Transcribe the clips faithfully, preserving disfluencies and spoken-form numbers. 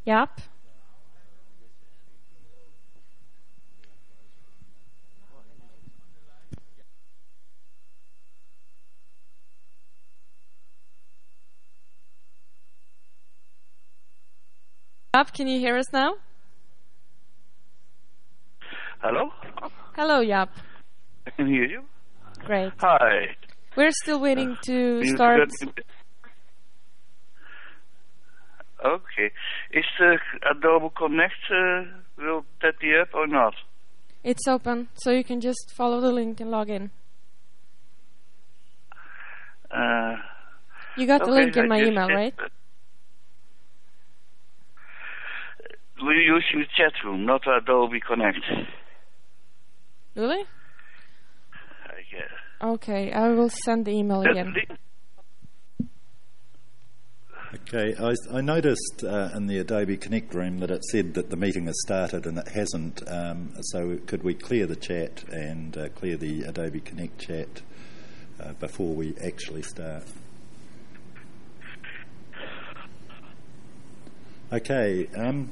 Yep. Yep, can you hear us now? Hello? Hello, Yep. I can hear you. Great. Hi. We're still waiting to You start. got- Okay. Is uh, Adobe Connect, uh, will that be up or not? It's open, so you can just follow the link and log in. Uh, You got the okay, link in I my just email, did- right? We're using the chat room, not Adobe Connect. Really? I guess. Okay, I will send the email That again. link- Okay, I, I noticed uh, in the Adobe Connect room that it said that the meeting has started and it hasn't. Um, so could we clear the chat and uh, clear the Adobe Connect chat uh, before we actually start? Okay. Um,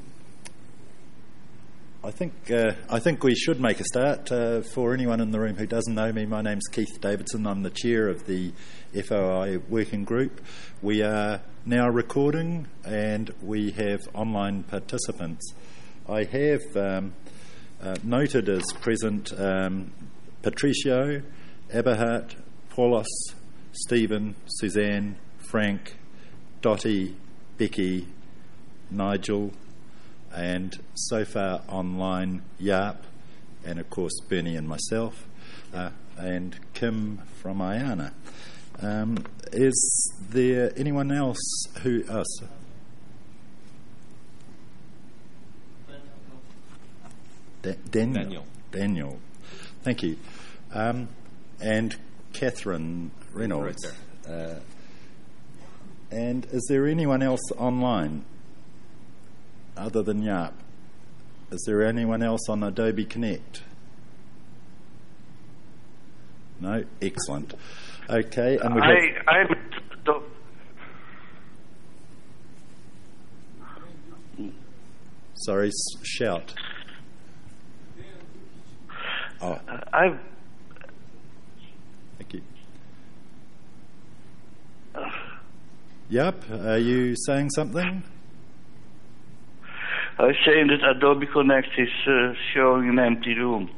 I think uh, I think we should make a start. Uh, for anyone in the room who doesn't know me, my name's Keith Davidson. I'm the chair of the F O I working group. We are now recording and we have online participants. I have um, uh, noted as present um, Patricio, Eberhard, Paulos, Stephen, Suzanne, Frank, Dottie, Becky, Nigel, and so far online, Yap, and of course Bernie and myself, uh, and Kim from IANA. Um, is there anyone else who... Oh, so- Da- Daniel. Daniel. Daniel. Thank you. Um, and Catherine Reynolds. Right uh, and is there anyone else online other than Yap? Is there anyone else on Adobe Connect? No? Excellent. Okay, and we have... I, I'm... Sorry, s- shout. Oh, I've... thank you. Yep, are you saying something? I was saying that Adobe Connect is uh, showing an empty room.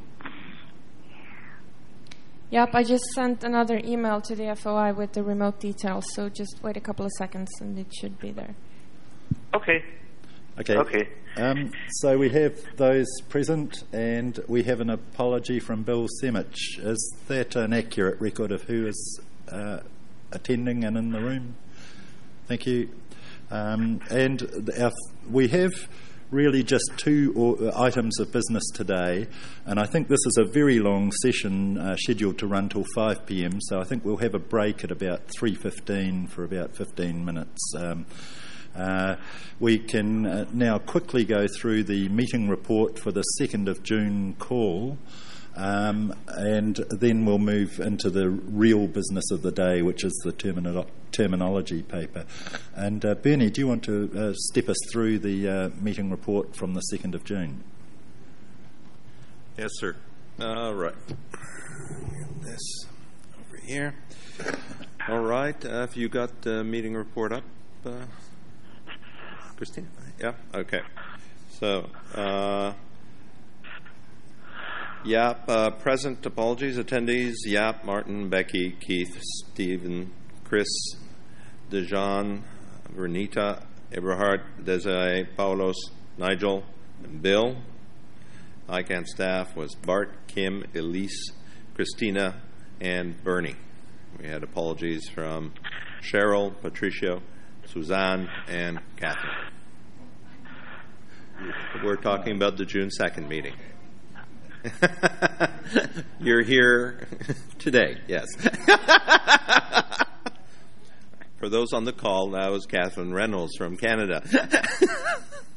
Yep, I just sent another email to the F O I with the remote details, so just wait a couple of seconds and it should be there. Okay. Okay. Okay. Um, so we have those present, and we have an apology from Bill Semich. Is that an accurate record of who is uh, attending and in the room? Thank you. Um, and our, we have really just two or, uh, items of business today, and I think this is a very long session uh, scheduled to run till five p.m, so I think we'll have a break at about three fifteen for about fifteen minutes. Um, uh, we can uh, now quickly go through the meeting report for the second of June call, um, and then we'll move into the real business of the day, which is the termino- terminology paper. And uh, Bernie, do you want to uh, step us through the uh, meeting report from the second of June? Yes, sir. All right. This over here. All right. Uh, have you got the meeting report up, uh, Christine? Yeah. Okay. So, uh, Yap, uh, present. Apologies, attendees: Yap, Martin, Becky, Keith, Stephen, Chris, Dejan, Vernita, Eberhard, Desiree, Paulos, Nigel, and Bill. I C A N staff was Bart, Kim, Elise, Christina, and Bernie. We had apologies from Cheryl, Patricio, Suzanne, and Catherine. We're talking about the June second meeting. You're here today, yes. For those on the call, that was Catherine Reynolds from Canada.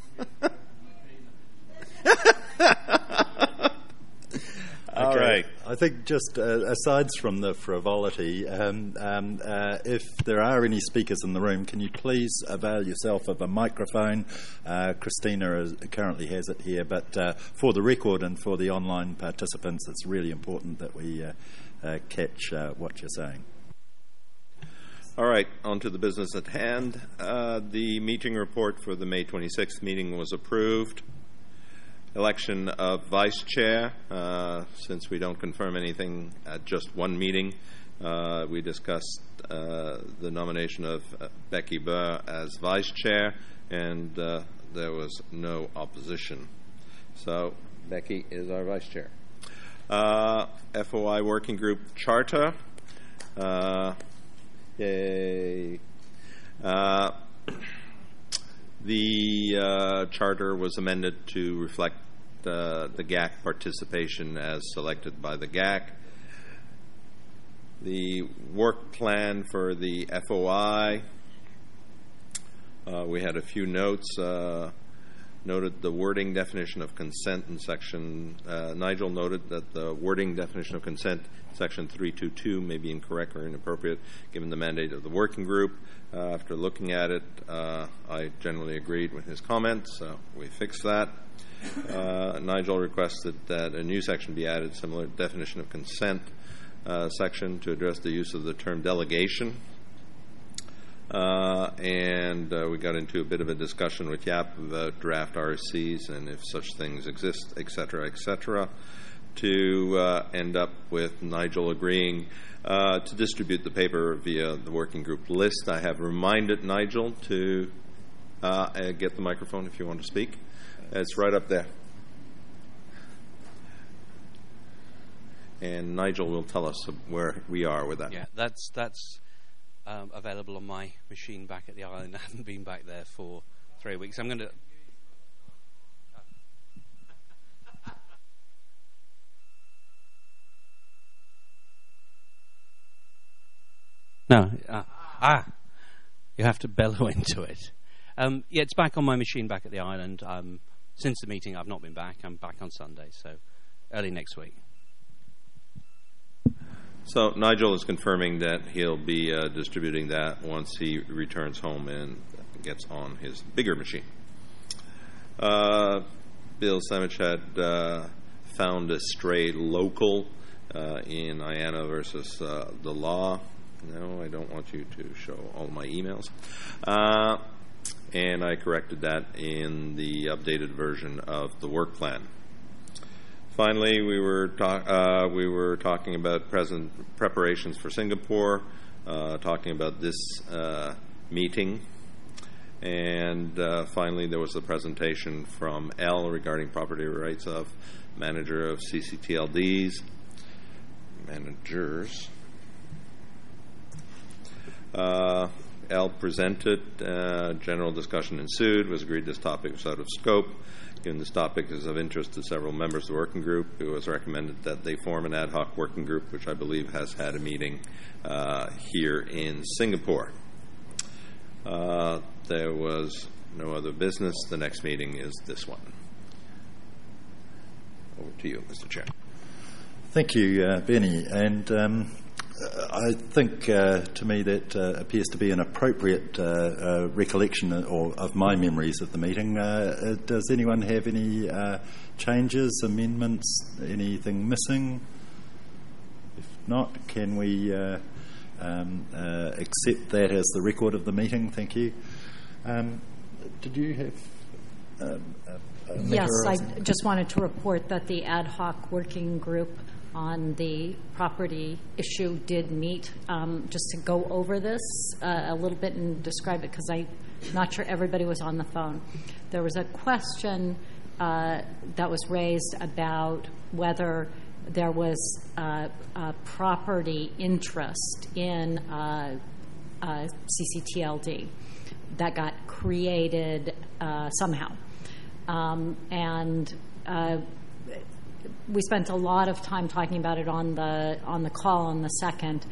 All Okay. right. I I think just uh, aside from the frivolity, um, um, uh, if there are any speakers in the room, can you please avail yourself of a microphone? Uh, Christina is, currently has it here, but uh, for the record and for the online participants, it's really important that we uh, uh, catch uh, what you're saying. All right, on to the business at hand. Uh, the meeting report for the May twenty-sixth meeting was approved. Election of vice chair. Uh, since we don't confirm anything at just one meeting, uh, we discussed uh, the nomination of uh, Becky Burr as vice chair, and uh, there was no opposition. So Becky is our vice chair. Uh, F O I Working Group Charter. Uh, Yay. Uh, the uh, charter was amended to reflect uh, the G A C participation as selected by the G A C. The work plan for the F O I, uh, we had a few notes. Uh, noted the wording definition of consent in section, uh, Nigel noted that the wording definition of consent section three twenty-two may be incorrect or inappropriate given the mandate of the working group. Uh, after looking at it, uh, I generally agreed with his comments, so we fixed that. Uh, Nigel requested that a new section be added, similar definition of consent uh, section to address the use of the term delegation. Uh, and uh, we got into a bit of a discussion with Yap about draft R S Cs and if such things exist, et cetera, et cetera, to uh, end up with Nigel agreeing uh, to distribute the paper via the working group list. I have reminded Nigel to uh, get the microphone if you want to speak. It's right up there. And Nigel will tell us where we are with that. Yeah, that's that's um, available on my machine back at the island. I haven't been back there for three weeks. I'm going to... No, uh, ah, you have to bellow into it. Um, yeah, it's back on my machine back at the island. Um, since the meeting, I've not been back. I'm back on Sunday, so early next week. So Nigel is confirming that he'll be uh, distributing that once he returns home and gets on his bigger machine. Uh, Bill Semich had uh, found a stray local uh, in IANA versus uh, the law. No, I don't want you to show all my emails. Uh, and I corrected that in the updated version of the work plan. Finally, we were talk, uh, we were talking about present preparations for Singapore, uh, talking about this uh, meeting, and uh, finally there was a presentation from L regarding property rights of manager of C C T L Ds, managers. Uh, L presented, uh, general discussion ensued, was agreed this topic was out of scope. Given this topic is of interest to several members of the working group, it was recommended that they form an ad hoc working group, which I believe has had a meeting uh, here in Singapore. Uh, there was no other business. The next meeting is this one. Over to you, Mister Chair. Thank you, uh, Benny. And um, I think uh, to me that uh, appears to be an appropriate uh, uh, recollection or of my memories of the meeting. Uh, does anyone have any uh, changes, amendments, anything missing? If not, can we uh, um, uh, accept that as the record of the meeting? Thank you. Um, did you have um, a, a Yes, I just wanted to report that the ad hoc working group on the property issue did meet, um, just to go over this uh, a little bit and describe it, because I'm not sure everybody was on the phone. There was a question uh, that was raised about whether there was uh, a property interest in uh, uh, C C T L D that got created uh, somehow. Um, and uh, we spent a lot of time talking about it on the on the call on the second.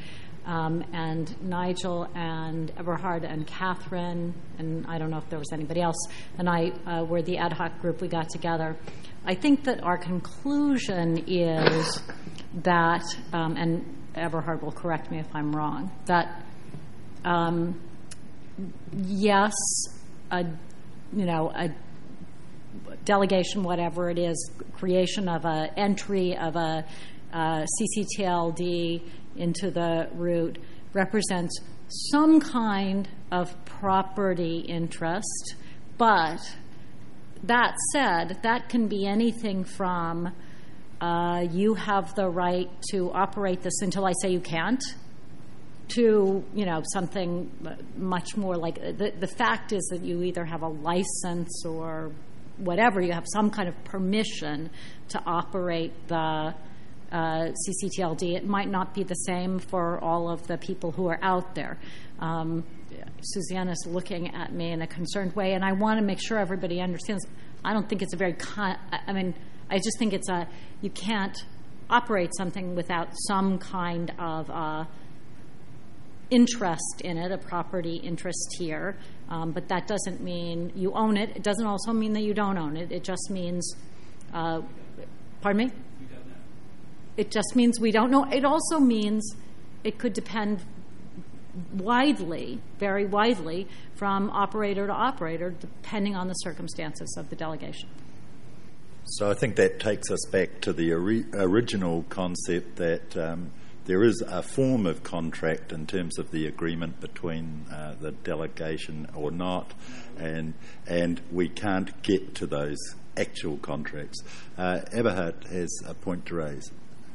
Um, and Nigel and Eberhard and Catherine, and I don't know if there was anybody else, and I uh, were the ad hoc group. We got together. I think that our conclusion is that, um, and Eberhard will correct me if I'm wrong, that um, yes, a, you know, a delegation, whatever it is, creation of a entry of a uh, C C T L D into the route represents some kind of property interest, but that said, that can be anything from uh, you have the right to operate this until I say you can't, to, you know, something much more like the, the fact is that you either have a license or whatever, you have some kind of permission to operate the Uh, C C T L D. It might not be the same for all of the people who are out there. Um, Suzanne is looking at me in a concerned way, and I want to make sure everybody understands. I don't think it's a very, con- I mean, I just think it's a, you can't operate something without some kind of uh, interest in it, a property interest here. Um, but that doesn't mean you own it. It doesn't also mean that you don't own it. It just means, uh, pardon me? It just means we don't know. It also means it could depend widely, very widely, from operator to operator, depending on the circumstances of the delegation. So I think that takes us back to the ori- original concept that um, there is a form of contract in terms of the agreement between uh, the delegation or not, and and we can't get to those actual contracts. Uh, Eberhard has a point to raise.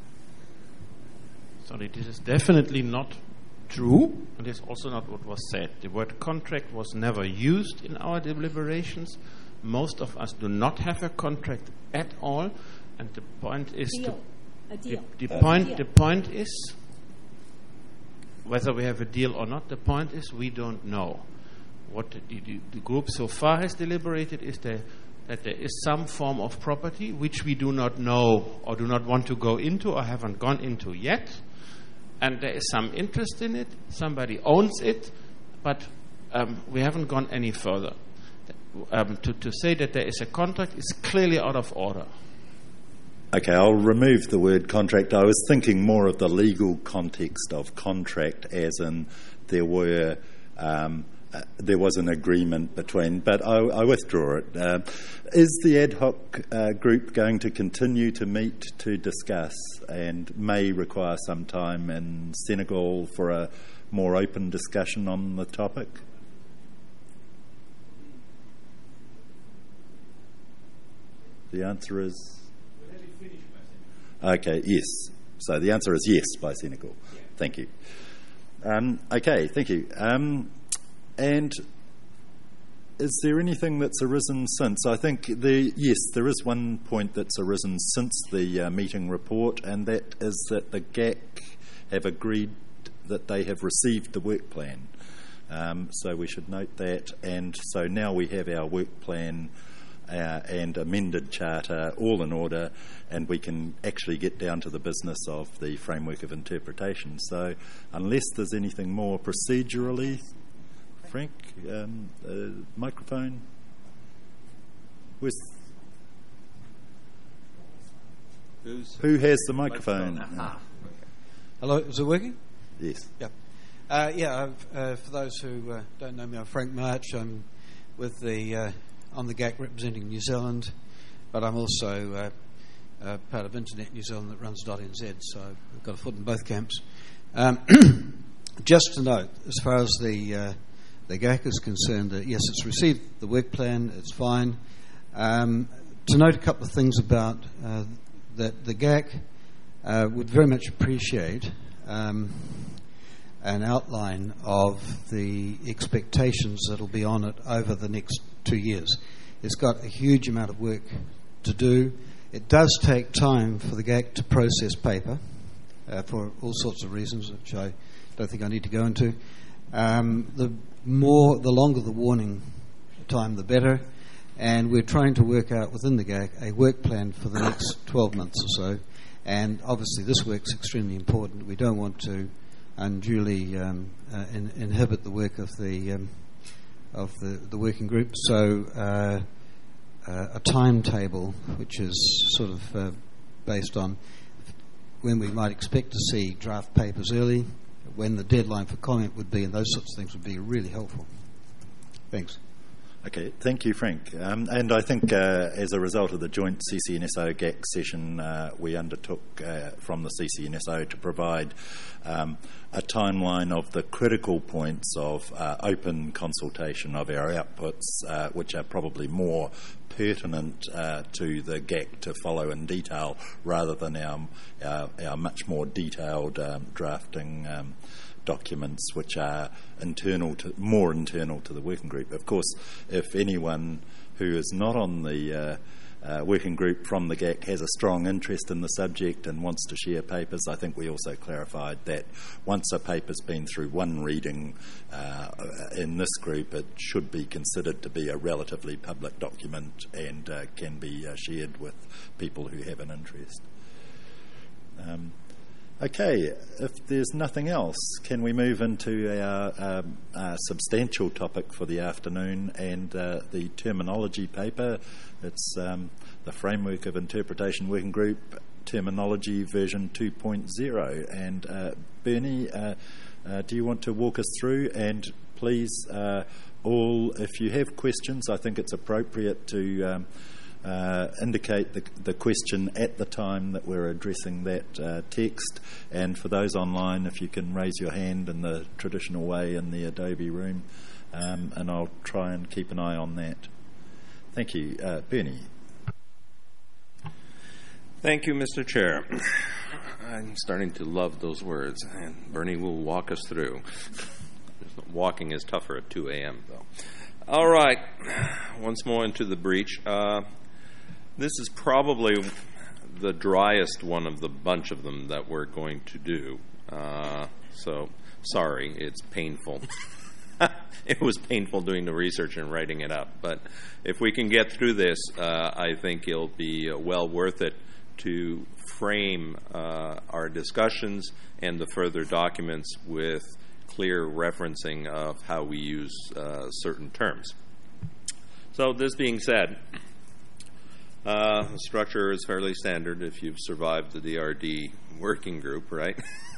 Sorry, this is definitely not true, and it's also not what was said. The word contract was never used in our deliberations. Most of us do not have a contract at all, and the point is Deal. to, A deal. The, the A point deal. the point is whether we have a deal or not. The point is we don't know. What the, the, the group so far has deliberated is there, that there is some form of property which we do not know or do not want to go into or haven't gone into yet. And there is some interest in it. Somebody owns it, but um, we haven't gone any further. Um, to, to say that there is a contract is clearly out of order. Okay, I'll remove the word contract. I was thinking more of the legal context of contract, as in there were um, uh, there was an agreement between. But I, I withdraw it. Uh, is the ad hoc uh, group going to continue to meet to discuss, and may require some time in Senegal for a more open discussion on the topic? The answer is... Okay, yes. So the answer is yes by Senegal. Yeah. Thank you. Um, okay, thank you. Um, and is there anything that's arisen since? I think the yes, there is one point that's arisen since the uh, meeting report, and that is that the G A C have agreed that they have received the work plan. Um, so we should note that. And so now we have our work plan Uh, and amended charter all in order, and we can actually get down to the business of the framework of interpretation. So unless there's anything more procedurally, Frank, um, uh, microphone. Where's, Who's who has the microphone? microphone? Uh, Hello, is it working? yes. Yeah. Uh, yeah, I've, uh, for those who uh, don't know me, I'm Frank March. I'm with the... Uh, I'm the G A C representing New Zealand, but I'm also uh, uh, part of Internet New Zealand that runs .N Z, so I've got a foot in both camps. Um, just to note, as far as the uh, the G A C is concerned, uh, yes, it's received the work plan, it's fine. Um, to note a couple of things about uh, that the G A C uh, would very much appreciate um, an outline of the expectations that will be on it over the next two years. It's got a huge amount of work to do. It does take time for the G A C to process paper uh, for all sorts of reasons, which I don't think I need to go into. Um, the more, the longer the warning time, the better. And we're trying to work out within the G A C a work plan for the next twelve months or so. And obviously this work's extremely important. We don't want to unduly um, uh, in, inhibit the work of the um, of the, the working group. So uh, uh, a timetable which is sort of uh, based on when we might expect to see draft papers early, when the deadline for comment would be, and those sorts of things would be really helpful. Thanks. Okay, thank you, Frank. Um, and I think uh, as a result of the joint C C N S O G A C session, uh, we undertook uh, from the C C N S O to provide um, a timeline of the critical points of uh, open consultation of our outputs, uh, which are probably more pertinent uh, to the G A C to follow in detail rather than our, our, our much more detailed um, drafting um documents which are internal to, more internal to the working group. Of course, if anyone who is not on the uh, uh, working group from the G A C has a strong interest in the subject and wants to share papers, I think we also clarified that once a paper's been through one reading uh, in this group, it should be considered to be a relatively public document and uh, can be uh, shared with people who have an interest. Um, Okay, if there's nothing else, can we move into our, um, our substantial topic for the afternoon and uh, the terminology paper? It's um, the Framework of Interpretation Working Group, Terminology version two point oh. And uh, Bernie, uh, uh, do you want to walk us through? And please, uh, all, if you have questions, I think it's appropriate to um, Uh, indicate the, the question at the time that we're addressing that uh, text. And for those online, if you can raise your hand in the traditional way in the Adobe room, um, and I'll try and keep an eye on that. Thank you. Uh, Bernie. Thank you, Mister Chair. I'm starting to love those words, and Bernie will walk us through. Walking is tougher at two a.m., though. All right. Once more into the breach. Uh, This is probably the driest one of the bunch of them that we're going to do. Uh, so, sorry, it's painful. It was painful doing the research and writing it up. But if we can get through this, uh, I think it'll be uh, well worth it to frame uh, our discussions and the further documents with clear referencing of how we use uh, certain terms. So, this being said, Uh, the structure is fairly standard if you've survived the D R D working group, right?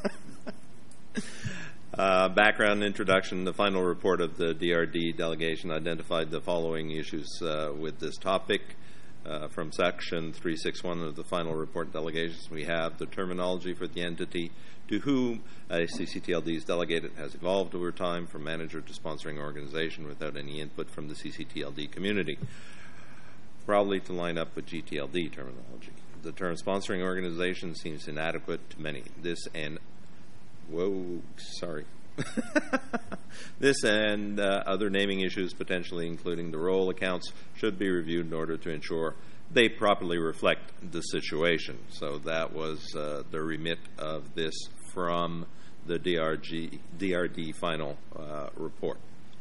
uh, background introduction. The final report of the D R D delegation identified the following issues uh, with this topic. Uh, from section three sixty-one of the final report delegations, we have the terminology for the entity to whom a C C T L D is delegated has evolved over time from manager to sponsoring organization without any input from the C C T L D community, probably to line up with G T L D terminology. The term sponsoring organization seems inadequate to many. This and, whoa, sorry. This and uh, other naming issues, potentially including the role accounts, should be reviewed in order to ensure they properly reflect the situation. So that was uh, the remit of this from the D R G, D R D final uh, report.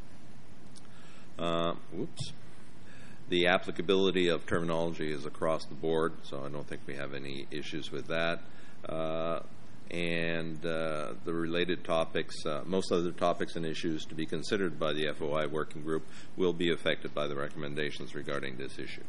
Uh, whoops. The applicability of terminology is across the board, so I don't think we have any issues with that. Uh, and uh, the related topics, uh, most other topics and issues to be considered by the F O I working group will be affected by the recommendations regarding this issue.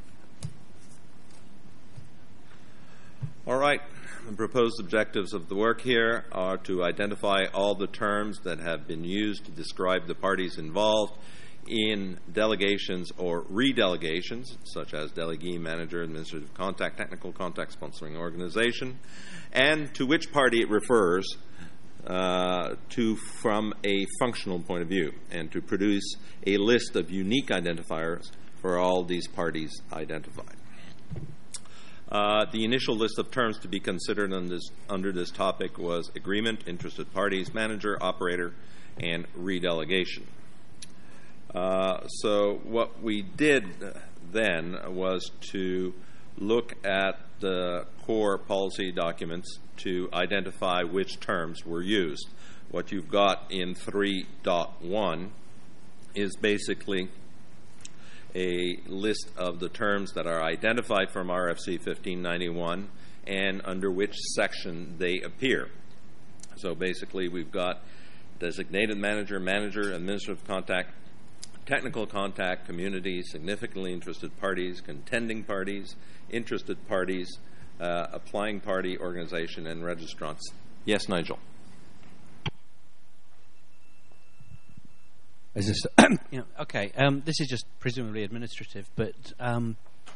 All right. The proposed objectives of the work here are to identify all the terms that have been used to describe the parties involved in delegations or redelegations, such as delegee, manager, administrative contact, technical contact, sponsoring organization, and to which party it refers uh, to from a functional point of view, and to produce a list of unique identifiers for all these parties identified. Uh, the initial list of terms to be considered on this, under this topic was agreement, interested parties, manager, operator, and redelegation. Uh, so what we did then was to look at the core policy documents to identify which terms were used. What you've got in three point one is basically a list of the terms that are identified from R F C fifteen ninety-one and under which section they appear. So basically, we've got designated manager, manager, administrative contact, technical contact, community, significantly interested parties, contending parties, interested parties, uh, applying party, organization, and registrants. Yes, Nigel. Is this you know, okay? Um, this is just presumably administrative, but um,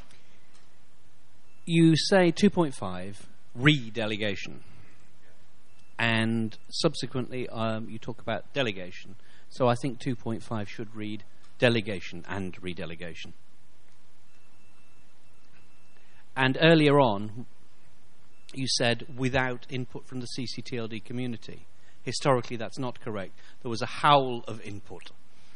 you say two point five re-delegation, and subsequently um, you talk about delegation. So I think two point five should read delegation and re-delegation. And earlier on, you said without input from the C C T L D community. Historically, that's not correct. There was a howl of input.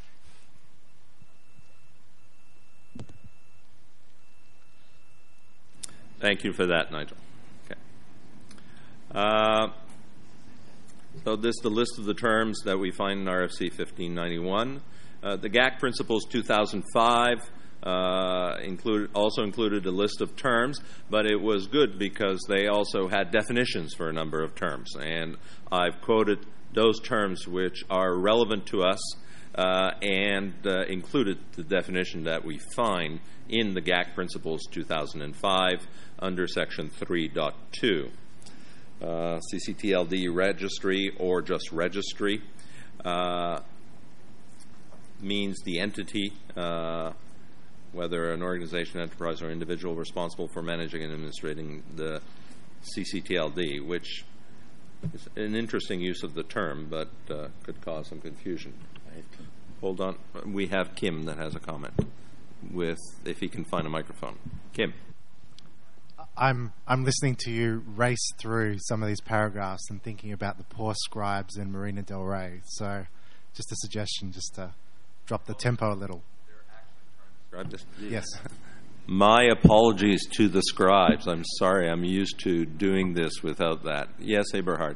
Thank you for that, Nigel. Okay. Uh, so this is the list of the terms that we find in R F C fifteen ninety-one. Uh, the G A C Principles two thousand five uh, included, also included a list of terms, but it was good because they also had definitions for a number of terms. And I've quoted those terms which are relevant to us uh, and uh, included the definition that we find in the G A C Principles two thousand five under Section three point two. Uh, C C T L D registry or just registry uh, means the entity, uh, whether an organization, enterprise, or individual responsible for managing and administrating the C C T L D, which is an interesting use of the term, but uh, could cause some confusion. Hold on. We have Kim that has a comment, with if he can find a microphone. Kim. I'm I'm listening to you race through some of these paragraphs and thinking about the poor scribes in Marina del Rey. So, just a suggestion, just to drop the tempo a little. Yes. My apologies to the scribes. I'm sorry. I'm used to doing this without that. Yes, Eberhard.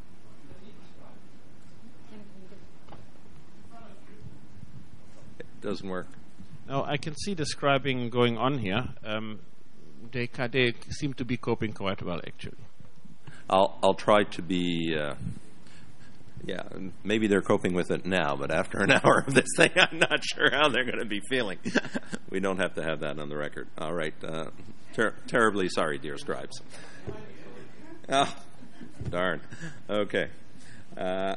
It doesn't work. No, I can see the scribing going on here. Um, they, they seem to be coping quite well, actually. I'll I'll try to be. Uh, yeah, maybe they're coping with it now, but after an hour of this thing, I'm not sure how they're going to be feeling. We don't have to have that on the record. All right. Uh, ter- terribly sorry, dear scribes. Oh, darn. Okay. Uh,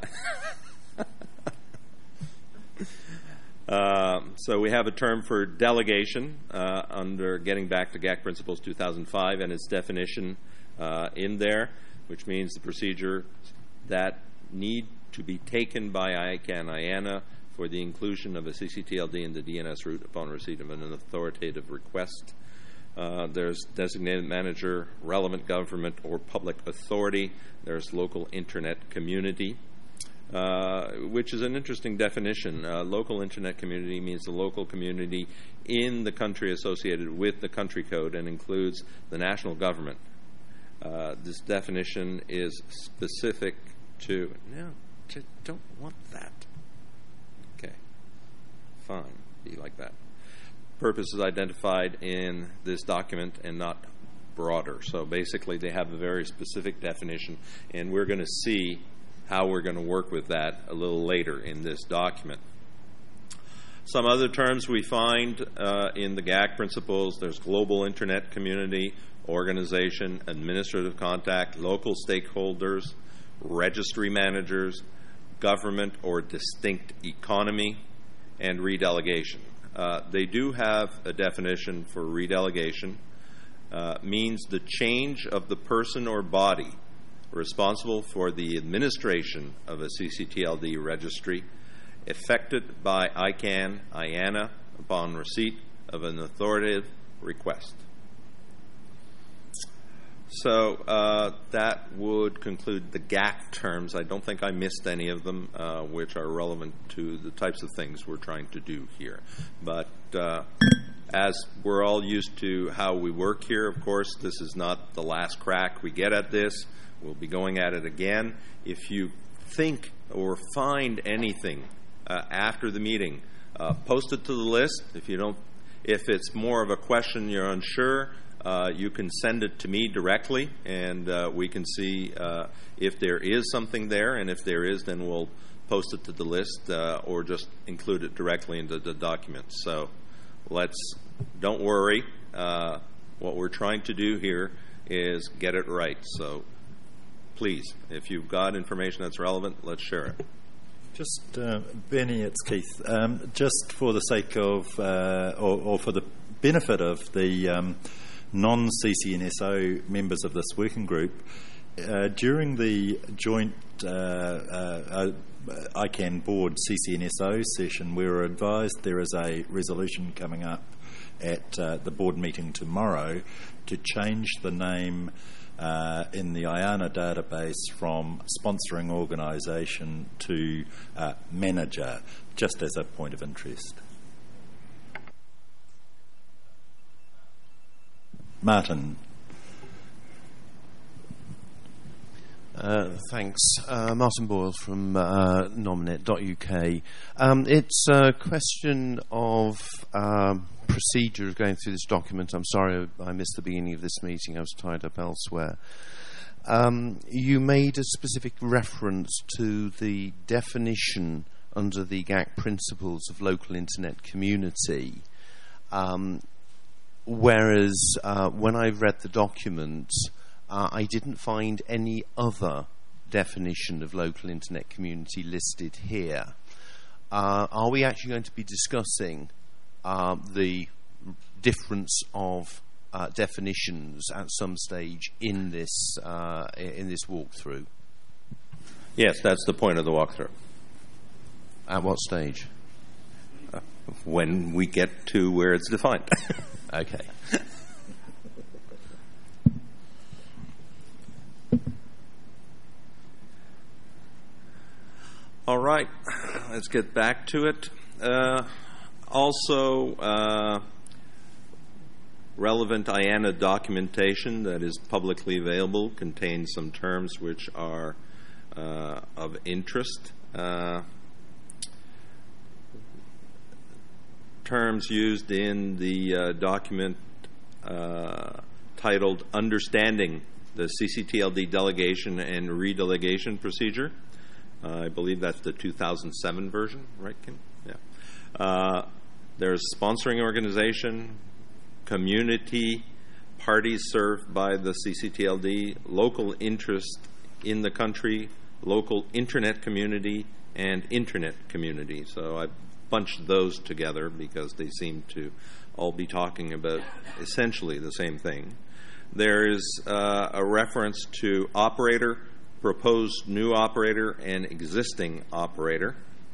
Uh, so we have a term for delegation uh, under getting back to G A C Principles two thousand five and its definition uh, in there, which means the procedure that need to be taken by I CANN I A N A for the inclusion of a C C T L D in the D N S route upon receipt of an authoritative request. Uh, there's designated manager, relevant government or public authority. There's local internet community. Uh, which is an interesting definition. Uh, local internet community means the local community in the country associated with the country code and includes the national government. Uh, this definition is specific to... No, I don't want that. Okay. Fine. Be like that. Purpose is identified in this document and not broader. So basically they have a very specific definition, and we're going to see how we're going to work with that a little later in this document. Some other terms we find uh, in the G A C Principles, there's global internet community, organization, administrative contact, local stakeholders, registry managers, government or distinct economy, and redelegation. Uh, they do have a definition for redelegation. Uh, means the change of the person or body responsible for the administration of a C C T L D registry, effected by I CANN I A N A upon receipt of an authoritative request. So uh, that would conclude the G A C terms. I don't think I missed any of them, uh, which are relevant to the types of things we're trying to do here. But uh, as we're all used to how we work here, of course, this is not the last crack we get at this. We'll be going at it again. If you think or find anything uh, after the meeting, uh, post it to the list. If you don't, if it's more of a question you're unsure, uh, you can send it to me directly, and uh, we can see uh, if there is something there, and if there is, then we'll post it to the list uh, or just include it directly into the document. So let's, don't worry. Uh, what we're trying to do here is get it right. So please, if you've got information that's relevant, let's share it. Just, uh, Benny, it's Keith. Um, just for the sake of, uh, or, or for the benefit of the um, non-C C N S O members of this working group, uh, during the joint uh, uh, I CAN board C C N S O session, we were advised there is a resolution coming up at uh, the board meeting tomorrow to change the name Uh, in the I A N A database from sponsoring organisation to uh, manager, just as a point of interest. Martin. Uh, thanks. Uh, Martin Boyle from uh, nominet dot U K. Um, it's a question of um, procedure of going through this document. I'm sorry I missed the beginning of this meeting. I was tied up elsewhere. Um, you made a specific reference to the definition under the G A C principles of local internet community, um, whereas uh, when I read the document, Uh, I didn't find any other definition of local internet community listed here. Uh, are we actually going to be discussing uh, the difference of uh, definitions at some stage in this uh, in this walkthrough? Yes, that's the point of the walkthrough. At what stage? Uh, when we get to where it's defined. Okay. All right, let's get back to it. Uh, also, uh, relevant I A N A documentation that is publicly available contains some terms which are uh, of interest. Uh, terms used in the uh, document uh, titled Understanding the C C T L D Delegation and Redelegation Procedure. Uh, I believe that's the two thousand seven version, right, Kim? Yeah. Uh, there's sponsoring organization, community, parties served by the C C T L D, local interest in the country, local internet community, and internet community. So I bunched those together because they seem to all be talking about essentially the same thing. There is uh, a reference to operator, proposed new operator, and existing operator.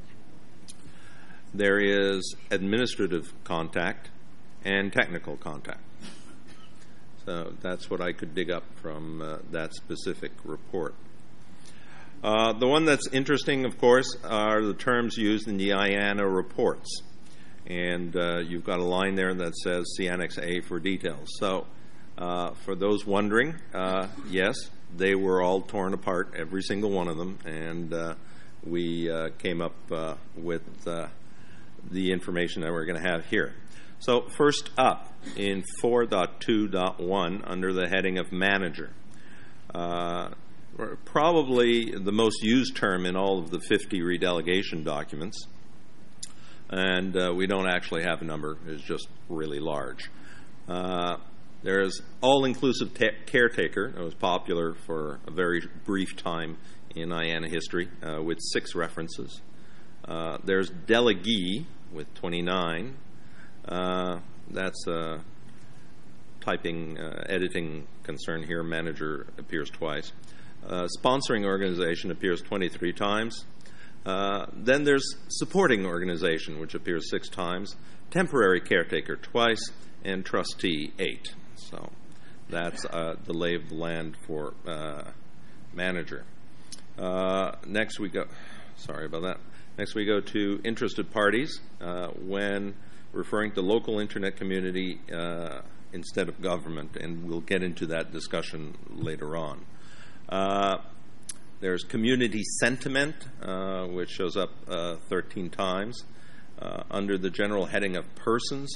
There is administrative contact and technical contact. So that's what I could dig up from uh, that specific report. Uh, the one that's interesting, of course, are the terms used in the I A N A reports. And uh, you've got a line there that says see Annex A for details. So uh, for those wondering, uh, yes, they were all torn apart, every single one of them, and uh, we uh, came up uh, with uh, the information that we're going to have here. So first up, in four point two point one, under the heading of manager, uh, probably the most used term in all of the fifty redelegation documents, and uh, we don't actually have a number, it's just really large. Uh, There's all-inclusive ta- caretaker. That was popular for a very brief time in I A N A history uh, with six references. Uh, there's delegee with twenty-nine. Uh, that's a typing, uh, editing concern here. Manager appears twice. Uh, sponsoring organization appears twenty-three times. Uh, then there's supporting organization, which appears six times. Temporary caretaker twice, and trustee eight. So that's uh, the lay of the land for uh, manager. Uh, next we go, sorry about that. Next we go to interested parties uh, when referring to local internet community uh, instead of government, and we'll get into that discussion later on. Uh, there's community sentiment, uh, which shows up uh, thirteen times. Uh, under the general heading of persons,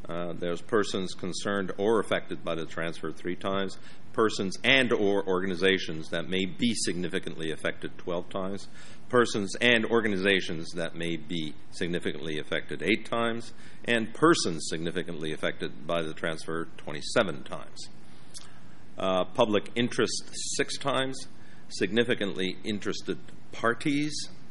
Uh, there's persons concerned or affected by the transfer three times, persons and or organizations that may be significantly affected twelve times, persons and organizations that may be significantly affected eight times, and persons significantly affected by the transfer twenty-seven times. Uh, public interest six times, significantly interested parties.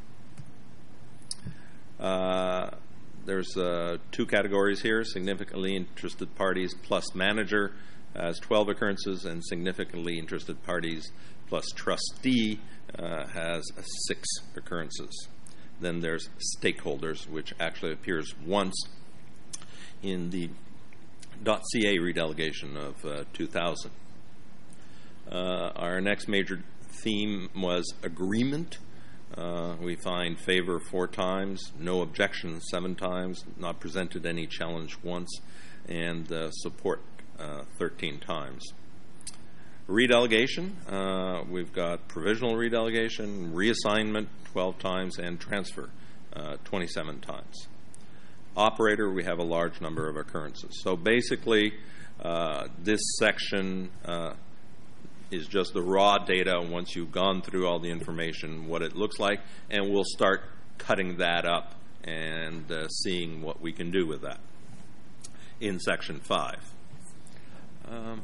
Uh, there's uh, two categories here, significantly interested parties plus manager has twelve occurrences, and significantly interested parties plus trustee uh, has six occurrences. Then there's stakeholders, which actually appears once in the .ca redelegation of uh, two thousand. Uh, our next major theme was agreement. Uh, we find favor four times, no objection seven times, not presented any challenge once, and uh, support uh, thirteen times. Redelegation, uh, we've got provisional redelegation, reassignment twelve times, and transfer uh, twenty-seven times. Operator, we have a large number of occurrences. So basically, uh, this section uh, is just the raw data once you've gone through all the information, what it looks like, and we'll start cutting that up and uh, seeing what we can do with that in section five. Um,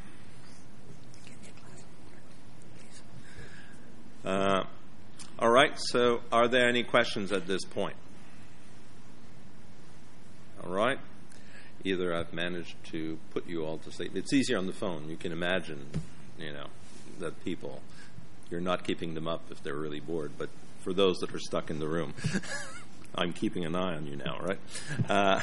uh, all right, so are there any questions at this point? All right. Either I've managed to put you all to sleep. It's easier on the phone. You can imagine, you know, that people, you're not keeping them up if they're really bored. But for those that are stuck in the room, I'm keeping an eye on you now, right? Uh,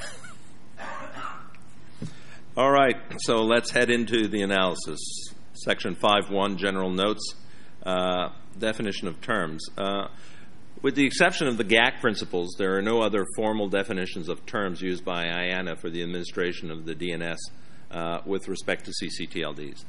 all right. So let's head into the analysis. Section five one, general notes, uh, definition of terms. Uh, With the exception of the G A C principles, there are no other formal definitions of terms used by I A N A for the administration of the D N S uh, with respect to C C T L Ds.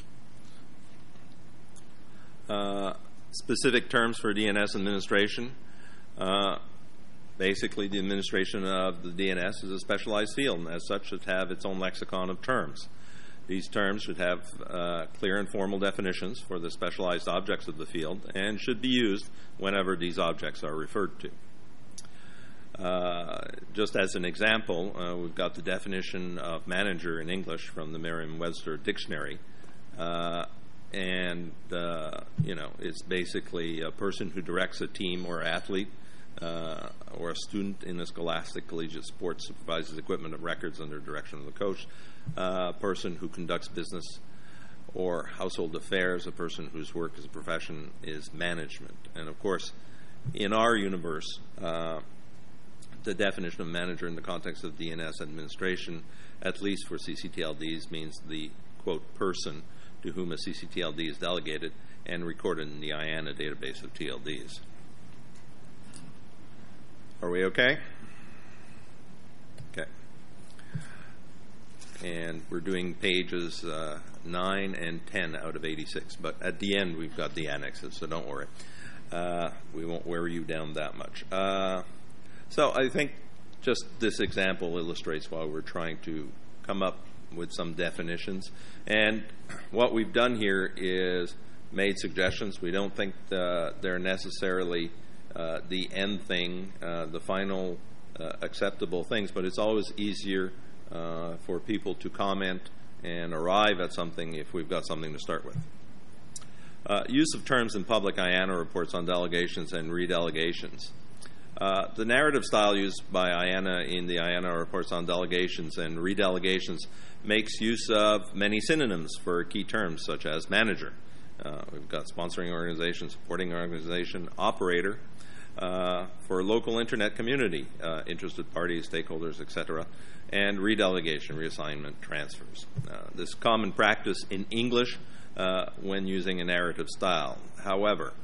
Uh, specific terms for D N S administration. Uh, basically, the administration of the D N S is a specialized field, and as such should have its own lexicon of terms. These terms should have uh, clear and formal definitions for the specialized objects of the field and should be used whenever these objects are referred to. Uh, just as an example, uh, we've got the definition of manager in English from the Merriam-Webster Dictionary. Uh, and, uh, you know, it's basically a person who directs a team or athlete uh, or a student in a scholastic collegiate sport, supervises equipment of records under direction of the coach, a uh, person who conducts business or household affairs, a person whose work as a profession is management. And of course, in our universe, uh, the definition of manager in the context of D N S administration, at least for C C T L Ds, means the, quote, person to whom a C C T L D is delegated and recorded in the I A N A database of T L Ds. Are we okay? Okay. And we're doing pages uh, nine and ten out of eighty-six. But at the end, we've got the annexes, so don't worry. Uh, we won't wear you down that much. Uh, so I think just this example illustrates why we're trying to come up with some definitions. And what we've done here is made suggestions. We don't think the, they're necessarily uh, the end thing, uh, the final uh, acceptable things, but it's always easier uh, for people to comment and arrive at something if we've got something to start with. Uh, use of terms in public I A N A reports on delegations and redelegations. Uh, the narrative style used by I A N A in the I A N A reports on delegations and redelegations makes use of many synonyms for key terms such as manager. Uh, we've got sponsoring organization, supporting organization, operator, uh, for local internet community, uh, interested parties, stakeholders, et cetera, and redelegation, reassignment, transfers. Uh, this is common practice in English uh, when using a narrative style. However,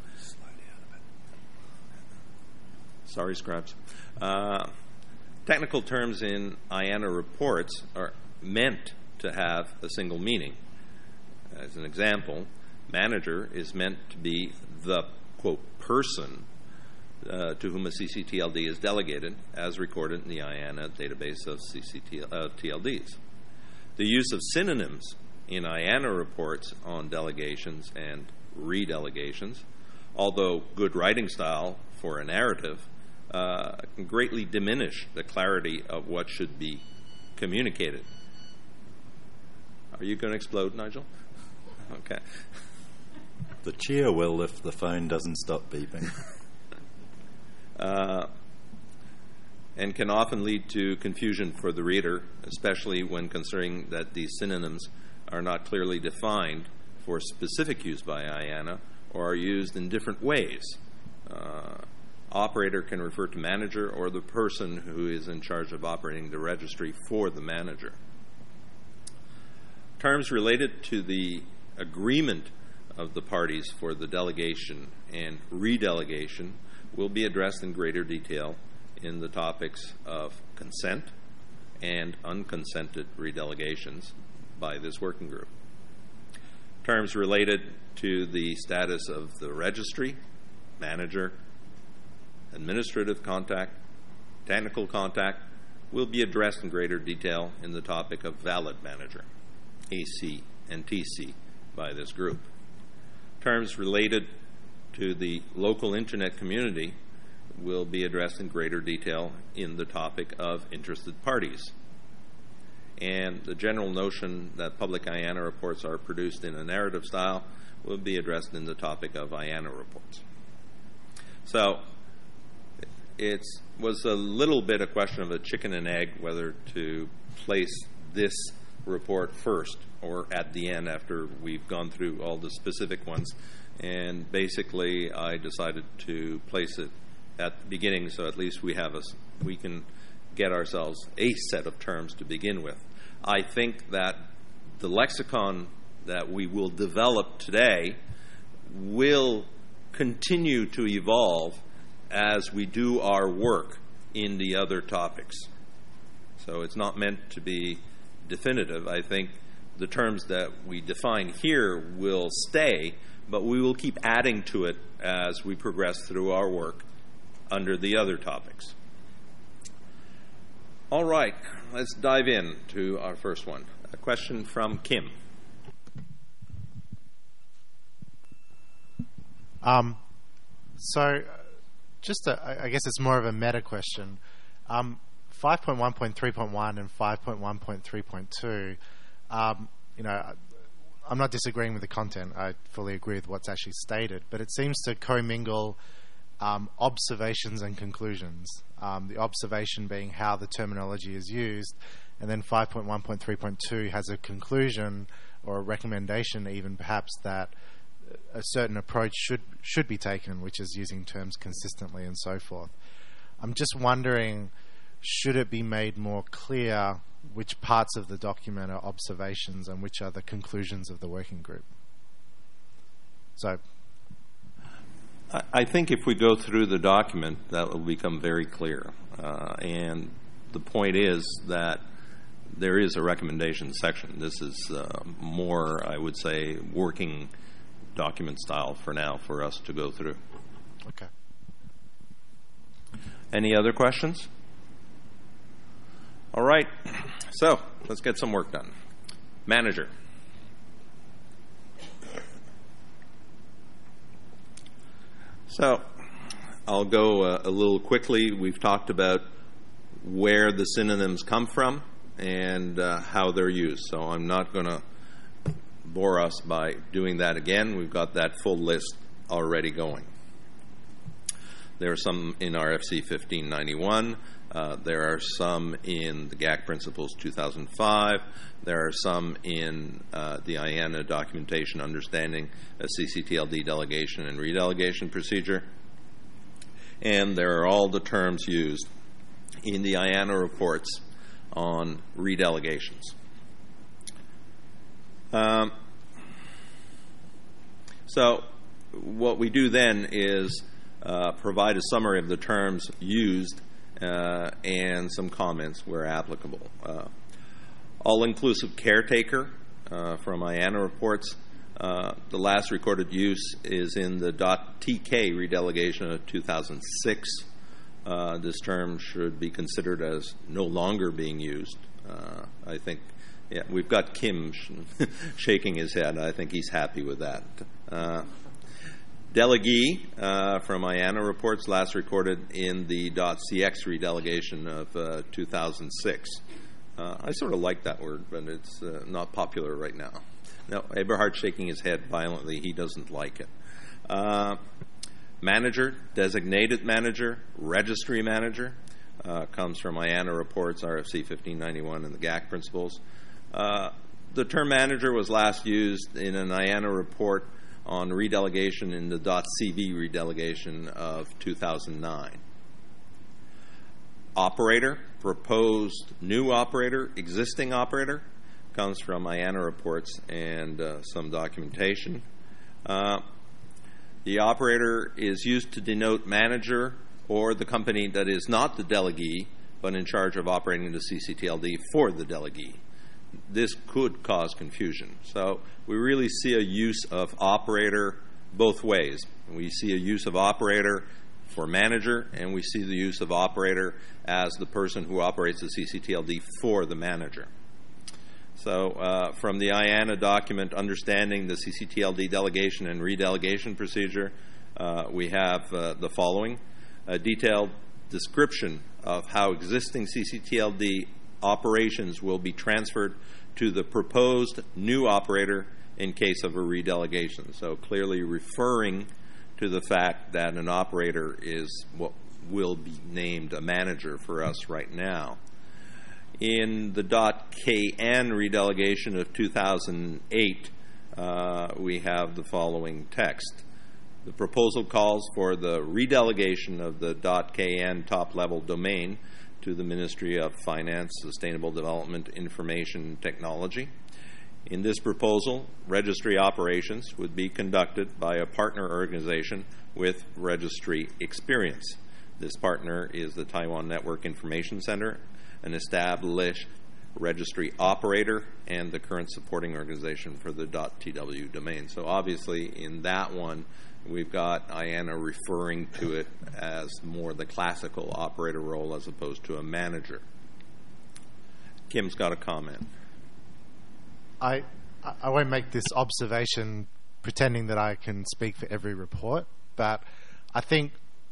sorry, Scraps. Uh, technical terms in I A N A reports are meant to have a single meaning. As an example, manager is meant to be the, quote, person uh, to whom a C C T L D is delegated, as recorded in the I A N A database of C C T L Ds. The use of synonyms in I A N A reports on delegations and redelegations, although good writing style for a narrative, uh, can greatly diminish the clarity of what should be communicated. Are you going to explode, Nigel? Okay. The chair will if the phone doesn't stop beeping. uh, and can often lead to confusion for the reader, especially when considering that these synonyms are not clearly defined for specific use by I A N A or are used in different ways. Uh, operator can refer to manager or the person who is in charge of operating the registry for the manager. Terms related to the agreement of the parties for the delegation and redelegation will be addressed in greater detail in the topics of consent and unconsented redelegations by this working group. Terms related to the status of the registry, manager, administrative contact, technical contact will be addressed in greater detail in the topic of valid manager, A C and T C, by this group. Terms related to the local internet community will be addressed in greater detail in the topic of interested parties. And the general notion that public I A N A reports are produced in a narrative style will be addressed in the topic of I A N A reports. So it was a little bit a question of a chicken and egg whether to place this report first or at the end after we've gone through all the specific ones. And basically I decided to place it at the beginning so at least we have a, we can get ourselves a set of terms to begin with. I think that the lexicon that we will develop today will continue to evolve as we do our work in the other topics. So it's not meant to be definitive. I think the terms that we define here will stay, but we will keep adding to it as we progress through our work under the other topics. All right, let's dive in to our first one. A question from Kim. Um, so, just a, I guess it's more of a meta question. Um, five point one point three point one and five point one point three point two, um, you know, I'm not disagreeing with the content. I fully agree with what's actually stated, but it seems to commingle um, observations and conclusions. Um, the observation being how the terminology is used, and then five point one point three point two has a conclusion or a recommendation, even perhaps, that a certain approach should should be taken, which is using terms consistently and so forth. I'm just wondering, should it be made more clear which parts of the document are observations and which are the conclusions of the working group? So, I think if we go through the document, that will become very clear. Uh, and the point is that there is a recommendation section. This is uh, more, I would say, working document style for now for us to go through. Okay. Any other questions? All right. So let's get some work done. Manager. So I'll go uh, a little quickly. We've talked about where the synonyms come from and uh, how they're used. So I'm not going to bore us by doing that again. We've got that full list already going. There are some in R F C fifteen ninety-one. Uh, there are some in the G A C Principles two thousand five. There are some in uh, the I A N A documentation understanding a C C T L D delegation and redelegation procedure. And there are all the terms used in the I A N A reports on redelegations. Um, so what we do then is uh, provide a summary of the terms used uh, and some comments where applicable. Uh, all-inclusive caretaker uh, from I A N A reports Uh, the last recorded use is in the .tk redelegation of two thousand six. Uh, this term should be considered as no longer being used. Uh, I think, yeah, we've got Kim sh- shaking his head. I think he's happy with that. Uh, Delegee uh, from I A N A reports last recorded in the .cx redelegation of uh, two thousand six. Uh, I sort of like that word, but it's uh, not popular right now. No, Eberhard's shaking his head violently. He doesn't like it. Uh, manager, designated manager, registry manager uh, comes from I A N A reports, R F C fifteen ninety-one, and the G A C principles. Uh, the term manager was last used in an I A N A report on redelegation in the .cv redelegation of two thousand nine. Operator, proposed new operator, existing operator, comes from I A N A reports and uh, some documentation. Uh, the operator is used to denote manager or the company that is not the delegee but in charge of operating the C C T L D for the delegee. This could cause confusion. So we really see a use of operator both ways. We see a use of operator for manager, and we see the use of operator as the person who operates the C C T L D for the manager. So uh, from the I A N A document, Understanding the C C T L D Delegation and Redelegation Procedure, uh, we have uh, the following: a detailed description of how existing C C T L D operations will be transferred to the proposed new operator in case of a redelegation. So clearly referring to the fact that an operator is what will be named a manager for us right now. In the .kn redelegation of two thousand eight, uh, we have the following text. The proposal calls for the redelegation of the .kn top-level domain to the Ministry of Finance, Sustainable Development, Information Technology. In this proposal, registry operations would be conducted by a partner organization with registry experience. This partner is the Taiwan Network Information Center, an established registry operator, and the current supporting organization for the .tw domain. So obviously in that one, we've got I A N A referring to it as more the classical operator role as opposed to a manager. Kim's got a comment. I I won't make this observation pretending that I can speak for every report, but I think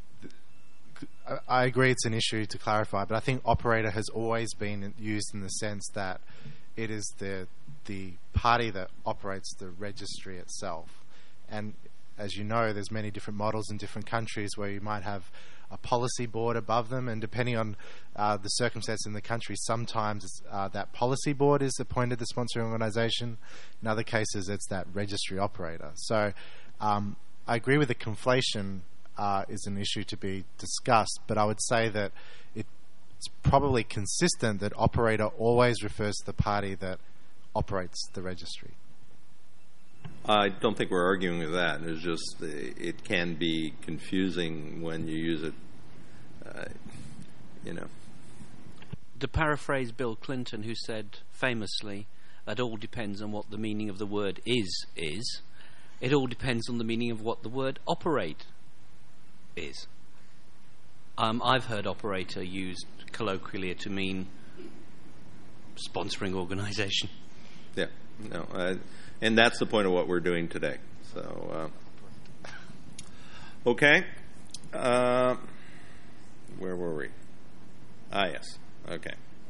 I agree it's an issue to clarify, but I think operator has always been used in the sense that it is the the party that operates the registry itself. And as you know, there's many different models in different countries where you might have a policy board above them, and depending on uh, the circumstance in the country, sometimes uh, that policy board is appointed the sponsoring organisation. In other cases, it's that registry operator. So um, I agree with the conflation uh, is an issue to be discussed, but I would say that it, it's probably consistent that operator always refers to the party that operates the registry. I don't think we're arguing with that. It's just uh, it can be confusing when you use it, uh, you know. To paraphrase Bill Clinton, who said famously, "It all depends on what the meaning of the word is, is. It all depends on the meaning of what the word operate is." Um, I've heard operator used colloquially to mean sponsoring organisation. Yeah, no, I, and that's the point of what we're doing today. So, uh, okay, uh, where were we? Ah, yes, okay.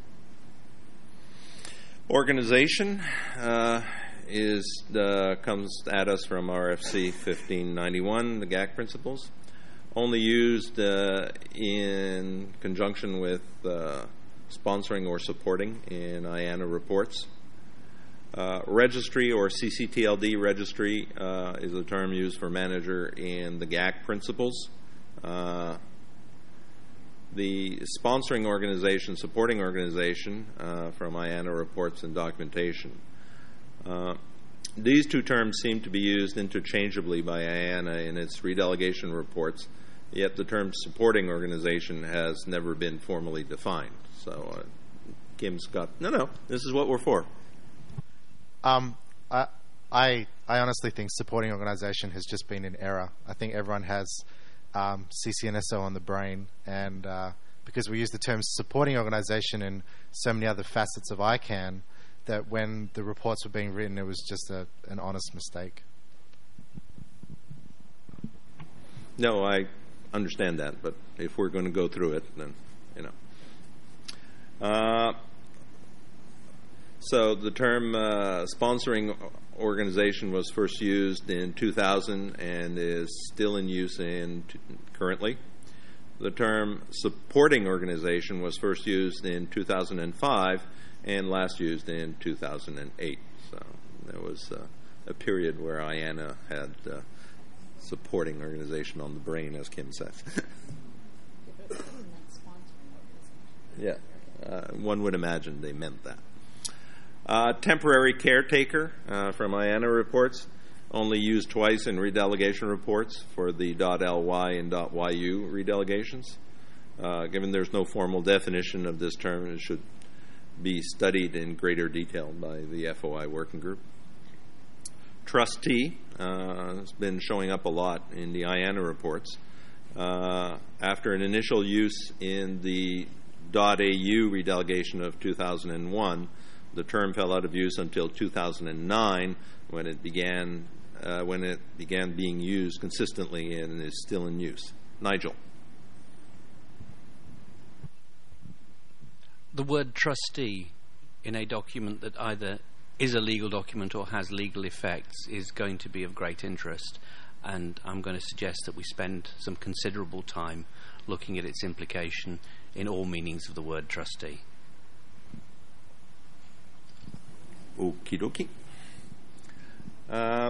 Organization uh, is the, comes at us from R F C fifteen ninety-one, the G A C principles, only used uh, in conjunction with uh, sponsoring or supporting in I A N A reports. Uh, registry or C C T L D registry uh, is a term used for manager in the G A C principles. Uh, the sponsoring organization, supporting organization uh, from I A N A reports and documentation. Uh, these two terms seem to be used interchangeably by I A N A in its redelegation reports, yet the term supporting organization has never been formally defined. So uh, Kim's got, no, no, this is what we're for. Um, I, I I honestly think supporting organisation has just been in error. I think everyone has um, C C N S O on the brain, and uh, because we use the term supporting organisation in so many other facets of I CANN, that when the reports were being written, it was just a, an honest mistake. No, I understand that, but if we're going to go through it, then, you know. Uh, so the term uh, sponsoring organization was first used in two thousand and is still in use in t- currently. The term supporting organization was first used in two thousand five and last used in two thousand eight. So there was uh, a period where I A N A had uh, supporting organization on the brain, as Kim says. Yeah, uh, one would imagine they meant that. Uh, temporary caretaker uh, from I A N A reports, only used twice in redelegation reports for the .ly and .yu redelegations. Uh, given there's no formal definition of this term, it should be studied in greater detail by the F O I working group. Trustee uh, has been showing up a lot in the I A N A reports. Uh, after an initial use in the .au redelegation of two thousand one, the term fell out of use until two thousand nine, when it began uh, when it began being used consistently and is still in use. Nigel. The word trustee in a document that either is a legal document or has legal effects is going to be of great interest, and I'm going to suggest that we spend some considerable time looking at its implication in all meanings of the word trustee. Okie dokie. Uh,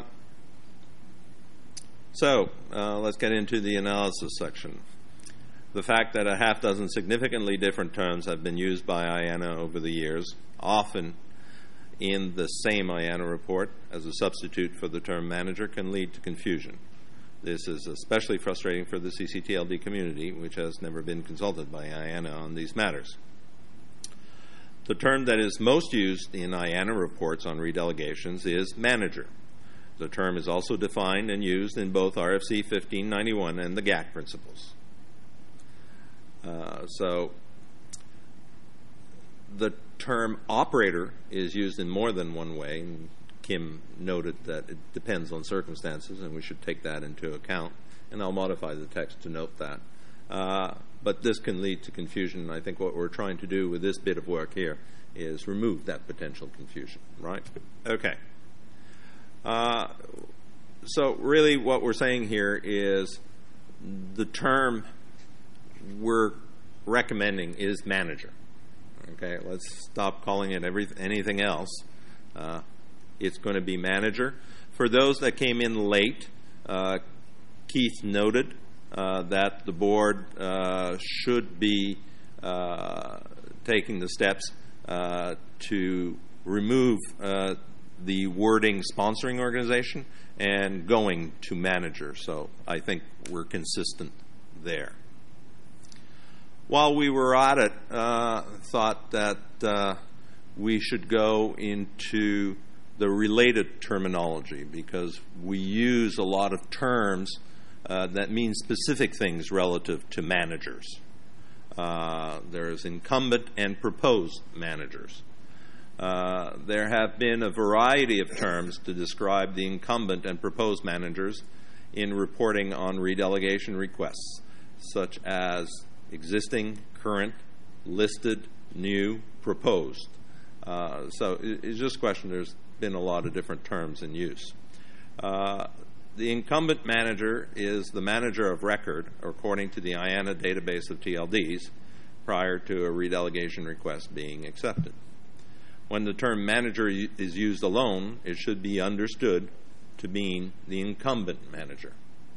so, uh, let's get into the analysis section. The fact that a half dozen significantly different terms have been used by I A N A over the years, often in the same I A N A report as a substitute for the term manager, can lead to confusion. This is especially frustrating for the C C T L D community, which has never been consulted by I A N A on these matters. The term that is most used in I A N A reports on redelegations is manager. The term is also defined and used in both R F C fifteen ninety-one and the G A C principles. Uh, so the term operator is used in more than one way, and Kim noted that it depends on circumstances, and we should take that into account, and I'll modify the text to note that. Uh, but this can lead to confusion, and I think what we're trying to do with this bit of work here is remove that potential confusion, right? Okay. Uh, so really what we're saying here is the term we're recommending is manager. Okay, let's stop calling it every, anything else. Uh, it's going to be manager. For those that came in late, uh, Keith noted uh, that the board uh, should be uh, taking the steps uh, to remove uh, the wording sponsoring organization and going to manager. So I think we're consistent there. While we were at it, uh, thought that uh, we should go into the related terminology, because we use a lot of terms uh, that mean specific things relative to managers. Uh, there's incumbent and proposed managers. Uh, there have been a variety of terms to describe the incumbent and proposed managers in reporting on redelegation requests, such as existing, current, listed, new, proposed. Uh, so it, it's just a question. There's been a lot of different terms in use. Uh, the incumbent manager is the manager of record according to the I A N A database of T L Ds prior to a redelegation request being accepted. When the term manager is used alone, it should be understood to mean the incumbent manager.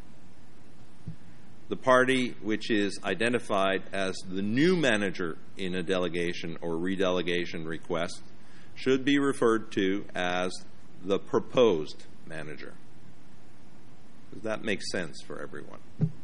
The party which is identified as the new manager in a delegation or redelegation request should be referred to as the proposed manager. Does that make sense for everyone?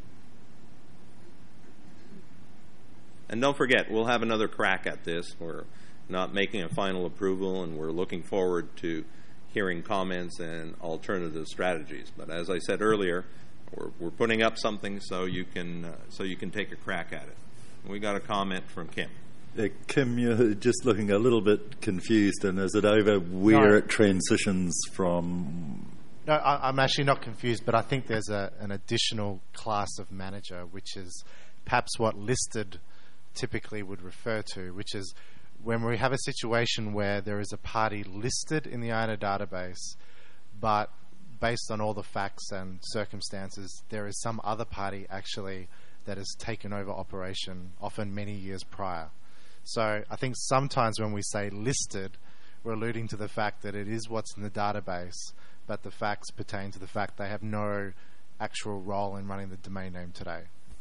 And don't forget, we'll have another crack at this. We're not making a final approval, and we're looking forward to hearing comments and alternative strategies. But as I said earlier, we're, we're putting up something so you can uh, so you can take a crack at it. We got a comment from Kim. Uh, Kim, you're just looking a little bit confused, and is it over where No. it transitions from? No, I, I'm actually not confused, but I think there's a, an additional class of manager, which is perhaps what listed typically would refer to, which is when we have a situation where there is a party listed in the I A N A database, but based on all the facts and circumstances, there is some other party actually that has taken over operation, often many years prior. So I think sometimes when we say listed, we're alluding to the fact that it is what's in the database, but the facts pertain to the fact they have no actual role in running the domain name today.